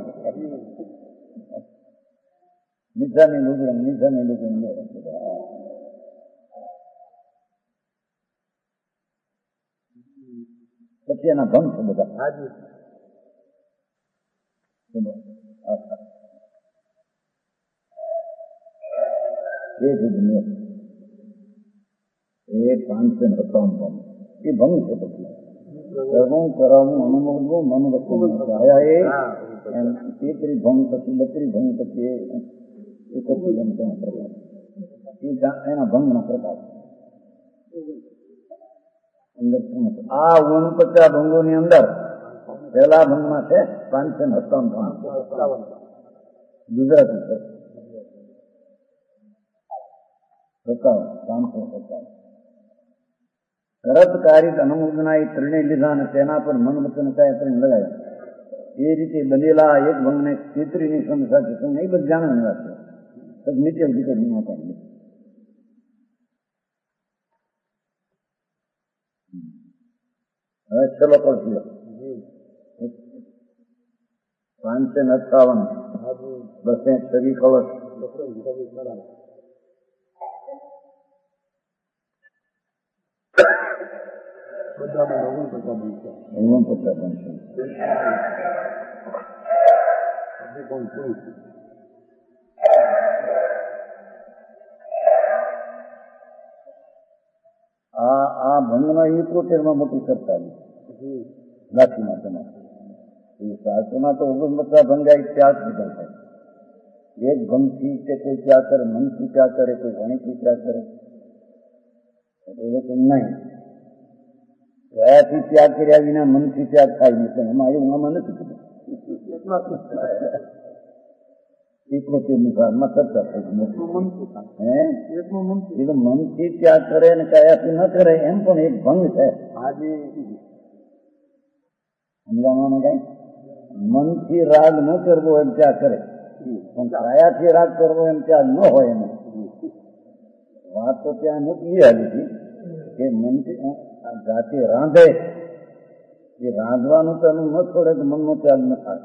મિથ્યાની લુગડે મિથ્યાની લુગડે. પછી એના ભંગ છે બધા. એ જ નિયમ એ પાંચસો સત્તાવન ભંગ એ ભંગ છે. પછી કરવું કરાવવું અનુભવવું મન વચ્ચે આયા એ તેત્રી ભંગ પછી બત્રી ભંગ પછી એકત્રીસ એમ તેના પ્રકાર એના ભંગના પ્રકાર. આ ઓગણપચાસ ભંગોની અંદર પહેલા ભંગમાં છે પાંચસો સત્તાવન ભંગ ગુજરાતી છે. સત્તાવન પાંચસો સત્તાવન શરતકારિક અનુમોદના એ ત્રણેય લીધા અને તેના પર મન વચન કાય ત્રણ લગાવ્યા. એ રીતે બનેલા એક ભંગને તેત્રીની સંખ્યા છે એ બધું જાણવાની વાત છે. નીચે નીચે માતા હવે ચલો પડશે પાંચસો ને અઠાવન બસે છવી કવચ ઓગણપચાસ બનશે. આ આ ભંગમાં ઇકોતેર માં મોટી ચર્ચા લાઠીમાં તેમાં એ શાસ્ત્રમાં તો ઓગણપચાસ ભંગાઈ ત્યાગ દીધા છે. એક ભંગથી કે કોઈ ત્યાગ કરે, મનથી ત્યાગ કરે, કોઈ વાણીથી ત્યાગ કરે એવું નહીં. કયાથી ત્યાગ કર્યા વિના મનથી ત્યાગ થાય નહીં પણ એમાં એવું આમાં નથી કીધું. ઇકોતેર ની કાળમાં ચર્ચા થઈ હે એટલે મનથી ત્યાગ કરે ને કયાથી ન કરે એમ પણ એક ભંગ છે. સમજાવવાનું કઈ મનથી રાગ ન કરવો એમ ત્યાગ કરે પણ કયાથી રાગ કરવો એમ ત્યાગ ન હોય એને વાત તો ત્યાં મૂકી આવી હતી કે મનથી જાતે રાંધે એ રાંધવાનું તો એનું ન છોડે તો મનનો ત્યાગ ન થાય.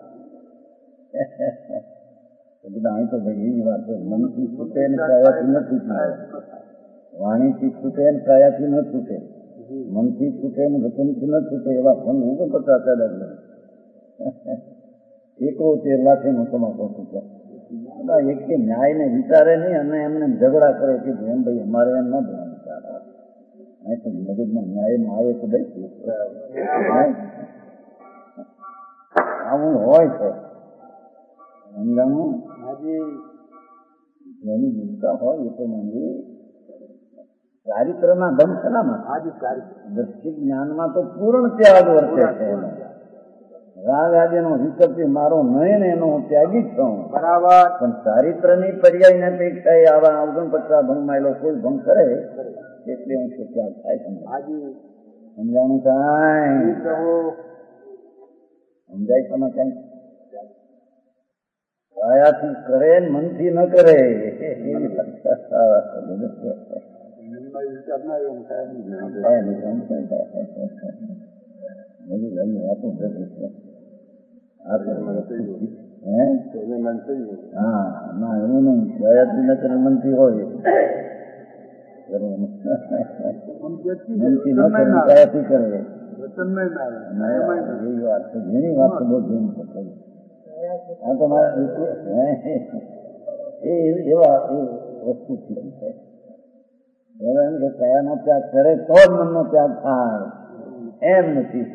અહીં તો ભાઈ એવી વાત છે મનથી છૂટે ને કાયાથી ન છૂટે, વાણીથી છૂટે ને કાયાથી ન છૂટે, મનથી છૂટે ને વચનથી ન છૂટે એવા ફોન હું પણ પચાસ ચાલ્યા ગયો એકોતેર લાખે નો તમારો છૂટ્યા. એક કે ન્યાય ને વિચારે નહીં અને એમને ઝઘડા કરે કે એમ ભાઈ અમારે એમ ન ભણે વિચાર અહીં તો મગજમાં ન્યાયમાં આવે તો ભાઈ આવું હોય છે. સમજાણું જેની ચિંતા હોય એ તો મંદિર ચારિત્રના ધમ શેનામાં દ્રષ્ટિ જ્ઞાનમાં તો પૂર્ણ ત્યાગ વર્તે છે. રાગ આદિનો વિકલ્પ મારો નહીં ને એનો હું ત્યાગી જ છું બરાબર. પણ ચારિત્રની પર્યાયની અપેક્ષાએ આવા ઓગણપચાસ ભંગમાં એ કોઈ ભંગ કરે એટલે હું ત્યાગ થાય છે. સમજાણું કાંઈ સમજાય તમે કઈ કાયાથી કરે મનથી ન કરે હા ના એવું નહીં. કાયાથી ન કરે મનથી હોય મનથી ન કરે કાયાથી કરે એવી વાત છે. ઘણી વાત તો બહુ જેમ થશે આ તો મારા એ એવા એ વસ્તુ થઈ છે. એમ કે કયાનો ત્યાગ કરે તો જ મનનો ત્યાગ થાય એમ નથી.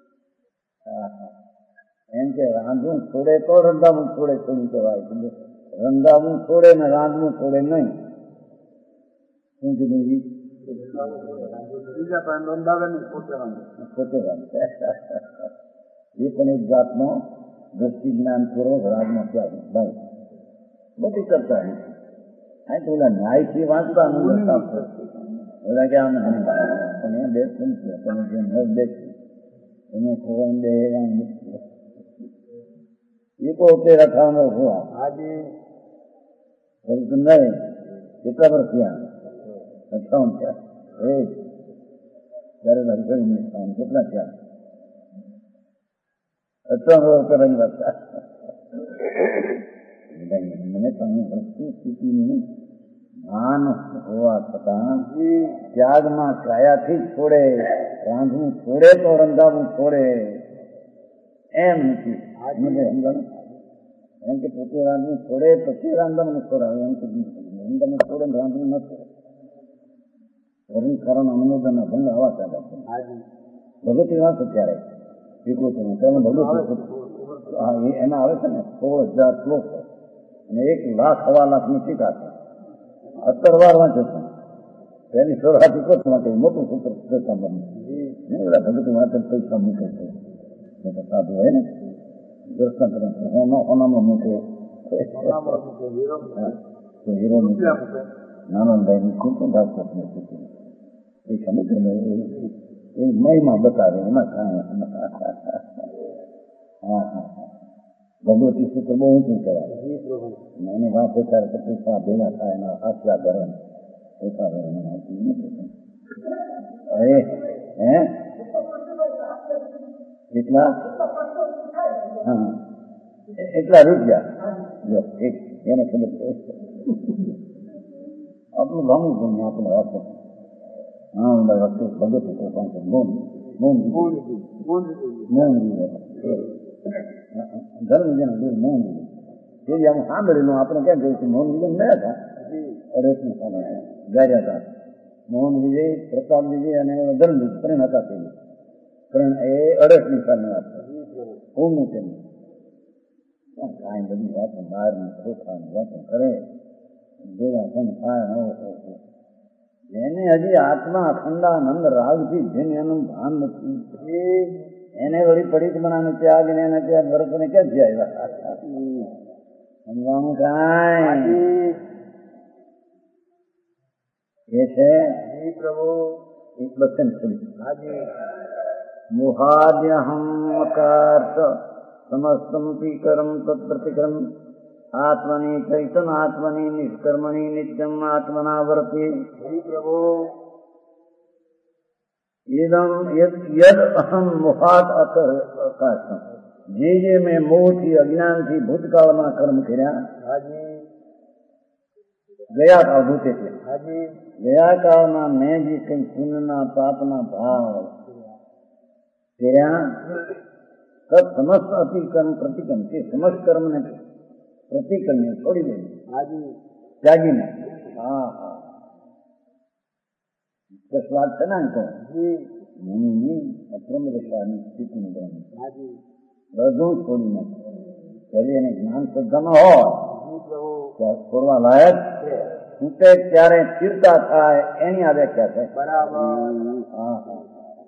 એમ કે રાંધવું છોડે તો રંધાવું છોડે થોડું કહેવાય. રંગાવું છોડે ને રાંધવું છોડે નહીં. શું કીધું? બીજા પાસે નોંધાવે ને પોતે વાંધો. પોતે રાંધે. એ પણ એક જાતનો દ્રષ્ટિ જ્ઞાન પૂર્વક રાજમાં ક્યાં ભાઈ બધી કરતા નથી. આ તો ઓલા ન્યાયથી વાંચતા ઓલા કે આમ પણ એ દેશ નથી. તમે જેમ હોય દેખ તમે ખોવાઈ દે એ પોતે રખાવાનો હોવા હાજી નહીં. કેટલા વર્ષ થયા? અઠાવન થયા. એ ત્યારે લગભગ કેટલા થયા? અઠાવન વર્ષ રંગ હતા. મને તમે સ્થિતિનું ભાન હોવા છતાં ત્યાગમાં કાયાથી જ છોડે, રાંધવું છોડે તો રંધાવું છોડે એમ નથી. એમ કે પોતે રાંધવું છોડે પછી રાંધવાનું છોડાવે એમ કે રંધાને છોડે રાંધવું ન છોડે. વરુણ કારણ અનુમોદન ભંગ આવા ચાલે ભગવતી વાત અત્યારે વિકૃતિ ભગવતી એમાં આવે છે ને સોળ હજાર શ્લોક છે અને એક લાખ સવા લાખ ની ટીકા છે. અત્તર વાર વાંચે છે તેની શરૂઆત માટે મોટું સૂત્ર બધા ભગવતી વાંચે પૈસા મૂકે છે. સાધુ હોય ને દર્શન કરે હોનામાં મૂકે હીરો મૂકે નાનંદભાઈ ની કુટુંબ રાજકોટની સ્થિતિ એ સમુદ્ર એ મયમાં બતાવે એમાં કાંઈ. હા હા હા ભગવતી સૂત્ર બહુ ઊંચું કહેવાય. એની વાત ત્યારે પૈસા ભેગા થાય એના આટલા કરે ઓછા કરે અરે હે એટલા હા એટલા રૂપિયા જો એક એને ખબર છે આપણું લાંબુ ગુણ આપણે રાખો. હા વસ્તુ ભગવતી પોતાનું મૌન મૌન મૌન ધર્મ જેને મૌન જે આમ સાંભળેલું આપણે ક્યાં જોયું છું? મોહન વિજય મળ્યા હતા અઢારમી સાલે ગાર્યા હતા. મોહન વિજય, પ્રતાપ વિજય અને ધર્મ વિજય ત્રણ હતા તેની ત્રણ એ અઢારમી સાલની વાત છે. ઓમનું તેનું કાંઈ બધી વાતો બહારની ખોખાની વાતો કરે ભેગા પણ થાય. એને હજી આત્મા અખંડાનંદ રાગથી જેને એનું ભાન નથી એને વળી પડીક બનાને ત્યાગ ને એને ત્યાં વર્તને ક્યાંથી આવ્યા સમજાણું કાંઈ એ છે એક બચન છોડી મોહાદ્યહમ અકાર્ત સમસ્તમ પીકરમ તત્પ્રતિક્રમ આત્મની ચૈતન આત્મની નિષ્કર્મણી નિત્યમ આત્મના વર્તે ઇદમ યદ અહમ મોહાદ અકાર્ત જે જે મેં મોહથી અજ્ઞાનથી ભૂતકાળમાં કર્મ કર્યા ગયા કાળ ભૂત એટલે ગયા કાળમાં મેં જે કઈ પુણ્યના પાપના ભાવ કર્યા તદ સમસ્ત અતિક્રમ પ્રતિક્રમ તે સમસ્ત કર્મને પ્રતિક્રમને છોડી દે ત્યાગીને. હા હા દસ વાત છે ને કહો મુનિની અક્રમ દશાની સ્થિતિનું ગ્રહણ બધું છોડી નાખે. ત્યારે એને જ્ઞાન શ્રદ્ધા ન હોય ત્યાં છોડવા લાયક છૂટે ત્યારે ચિરતા થાય એની આ વ્યાખ્યા છે. બરાબર. હા હા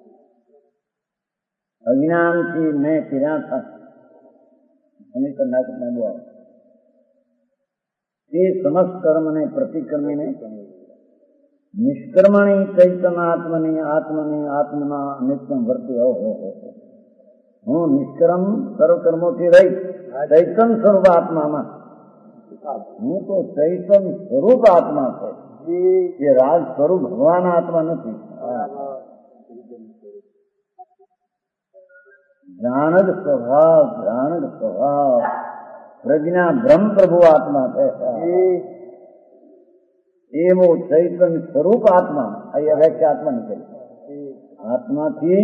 અજ્ઞાનથી મેં કર્યા થાય સમીકર નાટકમાં બહુ આવે તે સમસ્ત કર્મને પ્રતિક્રમીને નિષ્કર્મણી ચૈતન આત્મની આત્મની આત્મના નિત્યમ વર્તે. ઓહો હું નિષ્કર્મ સર્વકર્મોથી રહી ચૈતન સ્વરૂપ આત્મામાં હું તો ચૈતન સ્વરૂપ આત્મા છે જે રાજ સ્વરૂપ ભગવાન આત્મા નથી. જાણદ સ્વભાવ જાણદ સ્વભાવ પ્રજ્ઞા બ્રહ્મ પ્રભુ આત્મા છે એવો ચૈતન સ્વરૂપ આત્મા. અહીંયા વ્યાખ્યા આત્માની કરી આત્માથી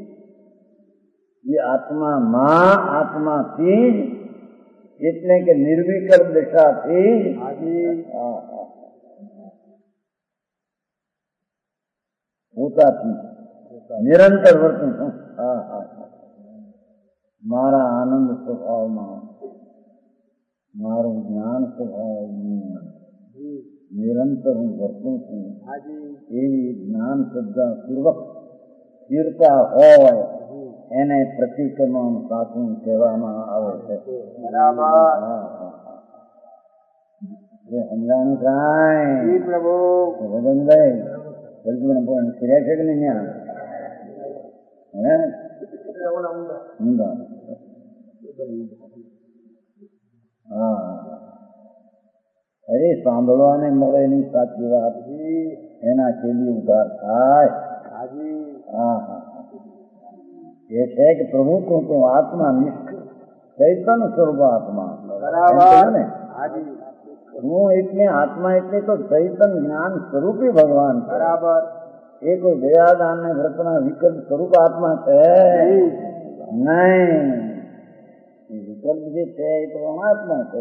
જે આત્મા માં આત્માથી એટલે કે નિર્વિકલ્પ દશાથી પોતાથી નિરંતર વર્તન. હા હા મારા આનંદ સ્વભાવમાં મારું જ્ઞાન સ્વભાવ નિરંતર હું વર્તું છું એવી જ્ઞાન શ્રદ્ધા પૂર્વક સ્થિરતા હોય એને પ્રતિક્રમણ સાચું કહેવામાં આવે છે. સમજાણું કાંઈ ભગવનભાઈ ફર્યા છે કે નહીં ત્યાં હે ઊંધા હા અરે સાંભળવાને મળે એની સાચી વાત એના કેલી ઉધાર થાય. હા હા એ છે કે પ્રભુ તું તું આત્મા નિષ્ઠ ચૈતન સ્વરૂપ આત્મા ને હું એટલે આત્મા એટલે તો ચૈતન જ્ઞાન સ્વરૂપી ભગવાન બરાબર. એ કોઈ દયાદાન ને વ્રતના વિકલ્પ સ્વરૂપ આત્મા છે નહીં. વિકલ્પ જે છે એ તો અનાત્મા છે,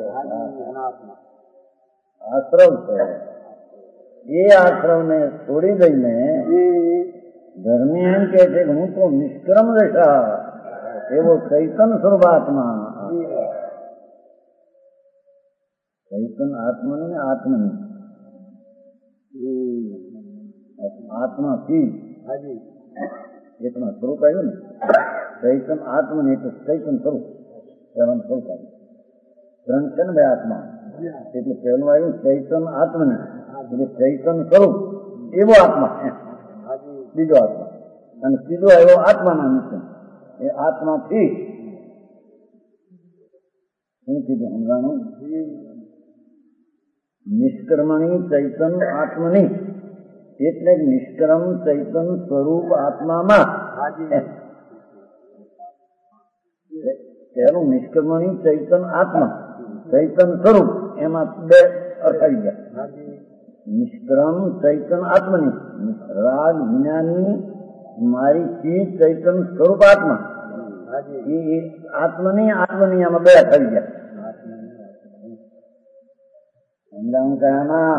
આશ્રવ છે. એ આશ્રવ ને છોડી દઈને ધર્મી એમ કે છે કે હું તો નિષ્ક્રમ દશા એવો ચૈતન સ્વરૂપ આત્મા. ચૈતન આત્મની ને આત્મની આત્માથી એકમાં સ્વરૂપ આવ્યું ને ચૈતન આત્મની એટલે ચૈતન સ્વરૂપ પહેલાનું સ્વરૂપ આવ્યું. ત્રણ છે ને બે આત્મા એટલે પહેલું આવ્યું ચૈતન આત્મની એટલે ચૈતન સ્વરૂપ એવો આત્મા બીજો આત્મા અને ત્રીજો આવ્યો આત્માના નિશ્ચય એ આત્માથી શું કીધું સમજાણું? નિષ્કર્મણી ચૈતન આત્મની એટલે નિષ્ક્રમ ચૈતન સ્વરૂપ આત્મામાં પહેલું નિષ્કર્મણી ચૈતન આત્મા ચૈતન સ્વરૂપ એમાં બે અર્થ આવી ગયા. નિષ્ક્રમ ચૈતન આત્મની રાગ વિનાની મારી ચીજ ચૈતન સ્વરૂપ આત્મા એ આત્મની આત્મની આમાં બે અર્થ આવી ગયા. સમજાવું કયામાં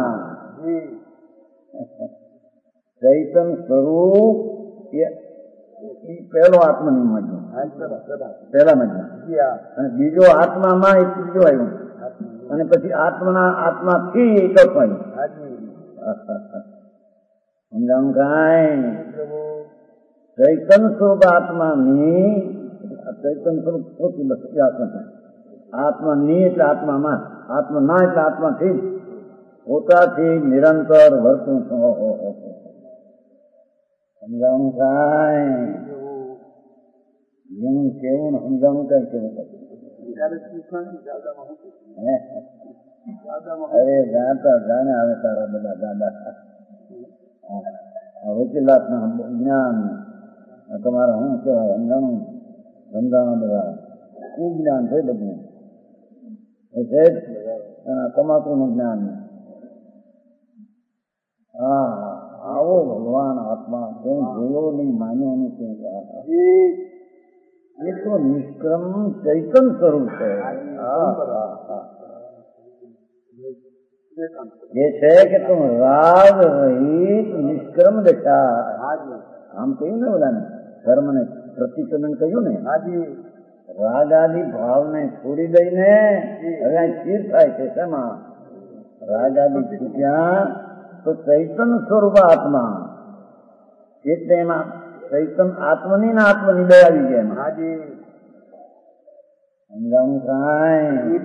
ચૈતન સ્વરૂપ એ પહેલો આત્મની મજ્ઞ પહેલા મજ્ઞ અને બીજો આત્મામાં એ ત્રીજો આવ્યો અને પછી આત્માના આત્માથી એક આવ્યું. સમજાવું કાંઈ? ચૈતન સ્વરૂપ આત્માની ચૈતન સ્વરૂપ પોતી બસ આત્મા આત્મા ની એટલે આત્મામાં આત્મા ના એટલે આત્માથી પોતાથી નિરંતર વર્તું છું. સમજાણું કાંઈ? જેનું કેવું ને સમજાણું કઈ કેવું અરે જાતા જાણે આવે તારા બધા દાદા વકીલાત ના જ્ઞાન તમારા શું કેવાય સમજાણું ધંધાના બધા ખૂબ જ્ઞાન છે બધું એ છે એના તમાકુ નું જ્ઞાન. હા આવો ભગવાન આત્મા કઈ જોયો નહીં માન્યો નહીં એ તો નિષ્ક્રમ ચૈતન સ્વરૂપ છે. એ છે કે તું રાગ રહિત નિષ્ક્રમ દશા આમ કહ્યું ને બોલા ને ધર્મ ને પ્રતિક્રમણ કહ્યું ને રાગ આદિ ભાવ ને છોડી દઈને હવે સ્થિર થાય છે. શેમાં? રાગ આદિ છૂટ્યા તો ચૈતન સ્વરૂપ આત્મા એટલે એમાં ચૈતન આત્મની ને આત્મની બે આવી ગયા એમાં. સમજાવું કાંઈ?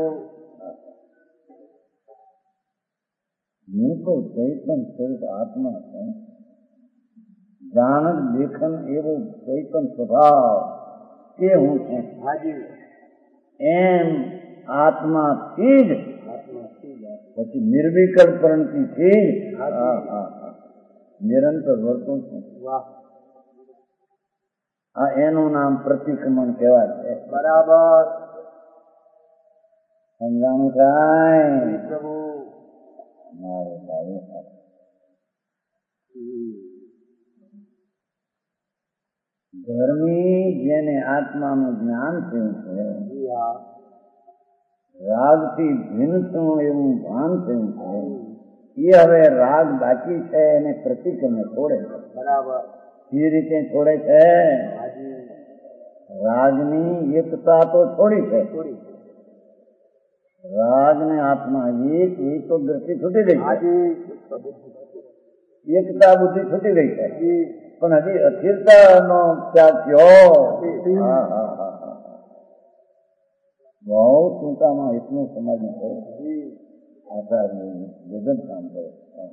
હું તો ચૈતન સ્વરૂપ આત્મા છું. જાણક દેખન એવો ચૈતન સ્વભાવ કે હું છું એમ આત્માથી જ પછી નિર્વિકલ્પણથી નિરંતર વર્તું છું. આ એનું નામ પ્રતિક્રમણ કહેવાય છે. બરાબર. સમજાણું કાંઈ? ધર્મી જેને આત્માનું જ્ઞાન થયું છે રાગથી ભિન્ન છું એવું ભાન થયું છે એ હવે રાગ બાકી છે એને પ્રતિક્રમે છોડે. બરાબર. એ રીતે છોડે છે. રાગની એકતા તો છોડી છે, રાગ ને આત્મા એક એ તો દ્રષ્ટિ છૂટી ગઈ છે. હાજી એકતા બુદ્ધિ છૂટી ગઈ છે, પણ હજી અસ્થિરતા નો ત્યાગ થયો. હા હા હા હા બહુ ટૂંકામાં એટલું સમાજ છે. આચાર્ય જગત કામ કરે.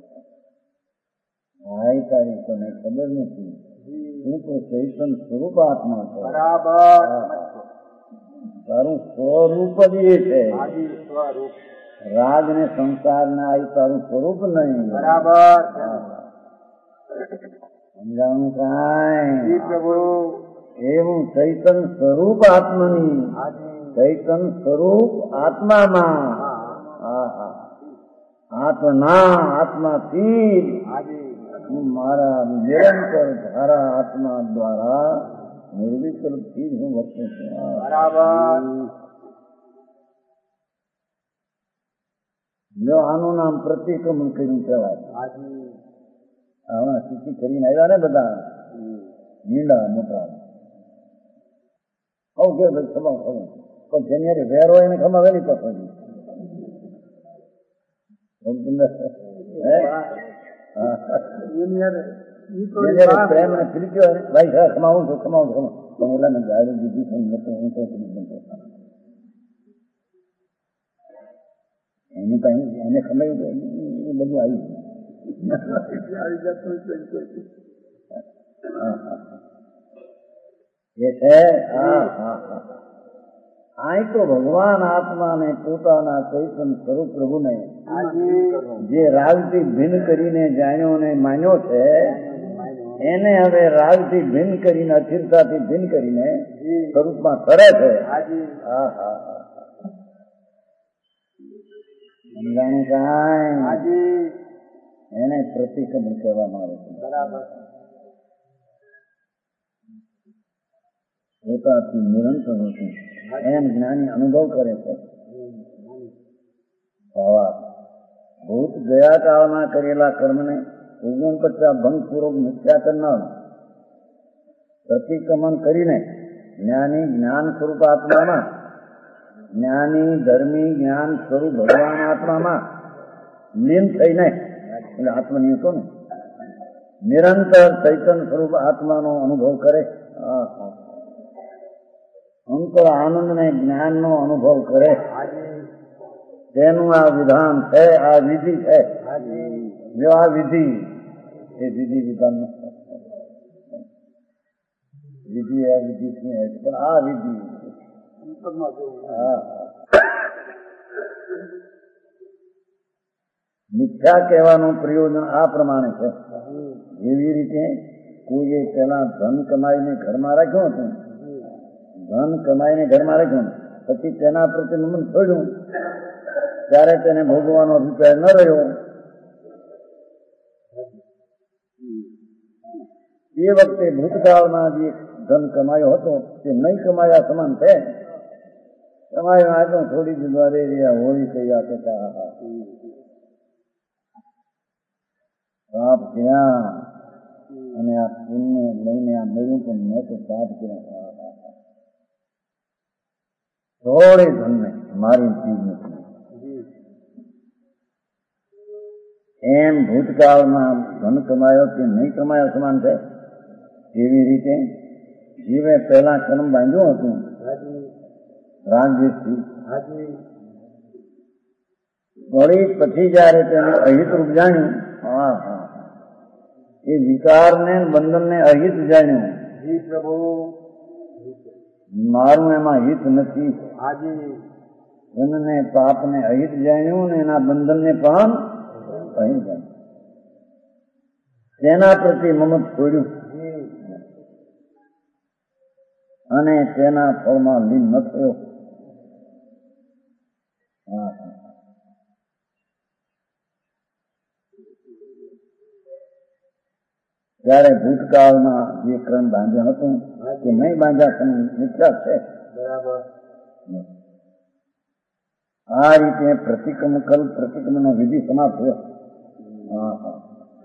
ભાઈ તારી તને ખબર નથી, તું તો ચૈતન સ્વરૂપ આત્મા છે. બરાબર તારું સ્વરૂપ જ એ છે. હાજી સ્વરૂપ રાગ ને સંસાર ને આ તારું સ્વરૂપ નહીં. બરાબર સમજાણું કાંઈ? જી પ્રભુ એવું ચૈતન સ્વરૂપ આત્મની, હાજી ચૈતન સ્વરૂપ આત્મામાં. હા હા આત્મના આત્માથી હાજી હું મારા નિરંતર ધારા આત્મા દ્વારા નિર્વિકલ્પથી જ હું વર્તું છું. બરાબર જો આનું નામ પ્રતિક્રમણ કર્યું કહેવાય. હાજી હમણાં સ્થિતિ કરીને આવ્યા ને બધા મીંડા મોટા. કહું કે ભાઈ ખમા ખમા પણ જેની હારે વેર હોય એને ખમા વેલી પસંદ. પ્રેમ ને પ્રીતિ હોય ભાઈ ખમાવું છું ખમાવું છું પણ ઓલા ને ગાડી દીધી છે એની પાસે એને ખમાયું એ બધું આવી એ છે. હા હા હા આ તો ભગવાન આત્માને પોતાના ચૈતન સ્વરૂપ પ્રભુને જે રાગથી ભિન્ન કરીને જાણ્યો ને માન્યો છે, એને હવે રાગથી ભિન્ન કરીને અસ્થિરતાથી ભિન્ન કરીને સ્વરૂપમાં કરે છે. હા હા હા સમજાણું કાંઈ? એને પ્રતિક્રમણ કહેવામાં આવે છે. બરાબર પોતાથી નિરંતર હતું એમ જ્ઞાની અનુભવ કરે છે. ભૂત ગયા કાળમાં કરેલા કર્મને ઓગણ પચાસ ભંગપૂર્વક મિથ્યા કરનાર પ્રતિક્રમણ કરીને જ્ઞાની જ્ઞાન સ્વરૂપ આત્મામાં, જ્ઞાની ધર્મી જ્ઞાન સ્વરૂપ ભગવાન આત્મામાં લીન થઈને એટલે આત્મનિય કહો ને નિરંતર ચૈતન સ્વરૂપ આત્માનો અનુભવ કરે. અંતર આનંદ ને જ્ઞાન નો અનુભવ કરે તેનું આ વિધાન છે, આ વિધિ છે. જો આ વિધિ એ વિધિ વિધાન વિધિ આ વિધિ શું હોય પણ આ વિધિ હા મિથ્યા કહેવાનું પ્રયોજન આ પ્રમાણે છે. એવી રીતે કોઈએ પેલા ધન કમાઈને ઘરમાં રાખ્યું હતું, ધન કમાઈને ઘરમાં રાખ્યું પછી તેના પ્રત્યે મન છોડ્યું ત્યારે તેને ભોગવાનો અભિપ્રાય ન રહ્યો. એ વખતે ભૂતકાળમાં જે ધન કમાયો હતો તે નહીં કમાયા સમાન છે. કમાયો આજે છોડી દીધો રે રહ્યા હોળી કઈ આપે પાપ ક્યાં અને આ પુણ્ય લઈને આ મળ્યું પણ મેં તો પાપ ક્યાં થોડી ધનને મારી ચીજ નથી. એમ ભૂતકાળમાં ધન કમાયો કે નહીં કમાયો સમાન છે. એવી રીતે જીવે પહેલા કર્મ બાંધ્યું હતું રાગદ્વેષથી, વળી પછી જયારે તેને અહિત રૂપ જાણ્યું, હા હા એ વિકારને બંધનને અહિત જાણ્યું. મારું એમાં હિત નથી. ધનને પાપને અહિત જાણ્યું ને એના બંધનને પણ અહિત જાણ્યું. તેના પ્રત્યે મમત છોડ્યું અને તેના ફળમાં લીન ન થયો. ત્યારે ભૂતકાળમાં જે ક્રમ બાંધ્યો હતો કે નહીં બાંધ્યા મિથ્યા છે. આ રીતે પ્રતિક્રમણ કલ્પ પ્રતિક્રમણનો વિધિ સમાપ્ત થયો. હા હા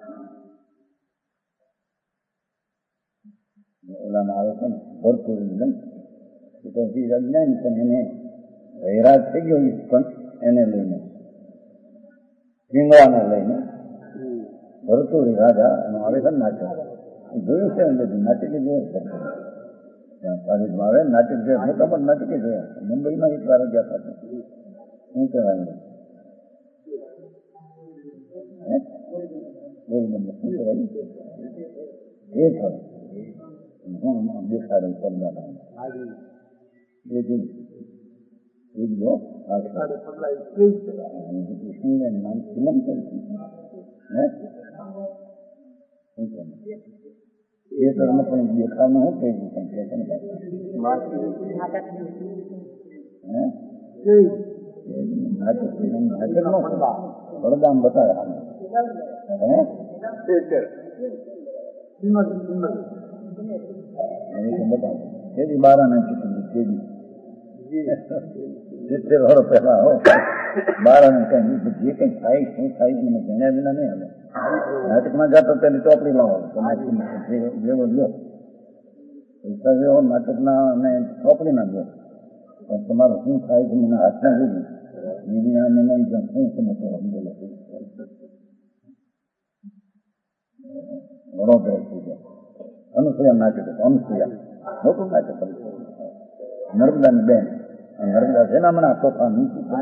ઓલામાં આવે છે ને ભરપૂર એ તો અજ્ઞાન પણ એને વૈરાગ થઈ ગયો પણ એને લઈને પિંગળાને લઈને ભરતુરી રાજા એનું આવે છે નાટક જોયું છે ને બધું નાટક જોયું ત્યાં સારીમાં આવે નાટક જોયા મોટા પણ નાટકે જોયા મુંબઈમાં એક વાર ગયા હતા શું કહેવાય શું કહેવાય એ થયું દેખાડે પડદા એ જો નામ ફિલ્મ કરી એ તરફ પણ દેખાડનું શું કહી દીધું નાટક નાટક નો પડદામ બતાવે તેજી બાર આના ચીકલી તેજી સિત્તેર વર્ષ પહેલા હો બાર આને કઈ જે કઈ થાય શું થાય મને જણ્યા વિના નહીં આવે નાટકમાં જતો પેલી ચોપડી લાવો જેવો લ્યો પૈસા જેવો નાટકના અને ચોપડી ના લ્યો પણ તમારું શું થાય છે મને હાથમાં જોયું બીજી આને નહીં શું તમે કરો બોલો વડોદરા થઈ ગયા અનુસૂયા નાટક અનુસૂયા મોટું નાટક નર્મદાની બેન નર્મદા છે ને હમણાં તોફાન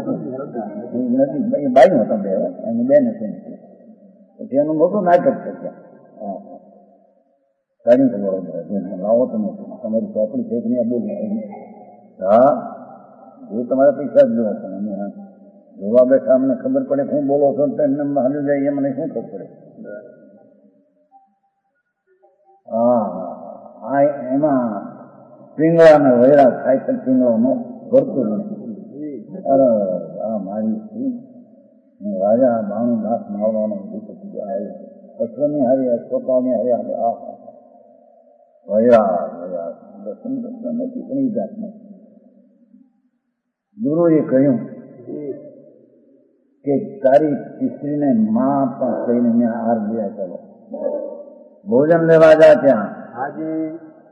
નદી બાયું હતા બે એની બેન છે પછી એનું મોટું નાટક છે ત્યાં કાઢી છે વડોદરા લાવો તમે તમારી ચોપડી છે કે નહીં બોલી હા એ તમારા પૈસા જ જોવા છે અમે જોવા બેઠા અમને ખબર પડે શું બોલો છો તો એમને હાલી જાય એ મને શું ખબર પડે હા હા એમાં પિંગળાને વૈરા થાય છે પિંગળાનો ભરતું અરે આ મારી રાજા બાણું નાથ મારવાનો અશ્વની હારી અશ્વતાની હારી આ વૈરા દર્શન દર્શન નથી પણ એ જાતને ગુરુએ કહ્યું કે તારી સ્ત્રીને માં પણ કહીને મેં હાર ગયા ચાલો ભોજન લેવા જા ત્યાં હાજી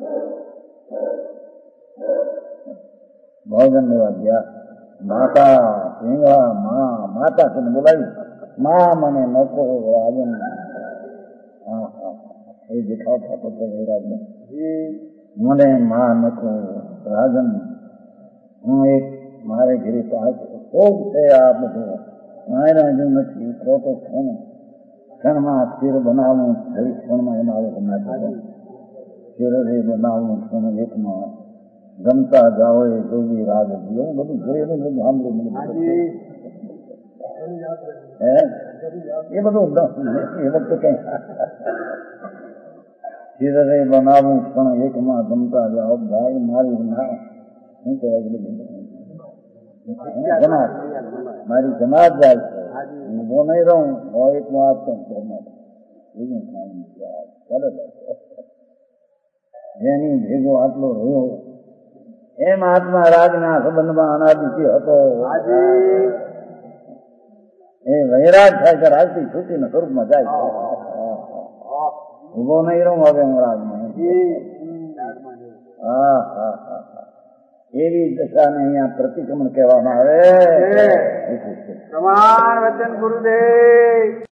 ભોજન લેવા ગયા માતા પિંગળા મા માતા તેને બોલાવી મા મને નકો રાજન હા હા એ દેખાવ થતો હતો વૈરાજને મને મા નકો રાજન હું એક મારે ઘરે ખૂબ છે આ બધું મારા જો નથી ખોટો ક્ષણ ક્ષણમાં શિર બનાવવું ઘડી ક્ષણમાં એમાં આવે નાટક શિર રે બનાવવું ક્ષણ એકમાં ગમતા જાઓ એ જોવી રાગ એવું બધું ઘરેલું બધું સાંભળ્યું હે એ બધું એ વખતે કઈ શિર રે બનાવવું ક્ષણ એકમાં ગમતા જાઓ ભાઈ મારી ના શું કહેવાય જમાત મારી જમાત જાય છે હું નહીં રહું એક નું આપતો જેની ભેગો આટલો રહ્યો એમ આત્મા રાજના સંબંધમાં અનાદિથી હતો એ વૈરાગ થાય કે રાજથી છૂટીને સ્વરૂપમાં જાય છે ઉભો નહીં રહું હવે હું રાજમાં હા હા હા એવી દશાને અહીંયા પ્રતિક્રમણ કહેવામાં આવે. સમાન વચન ગુરુદેવ.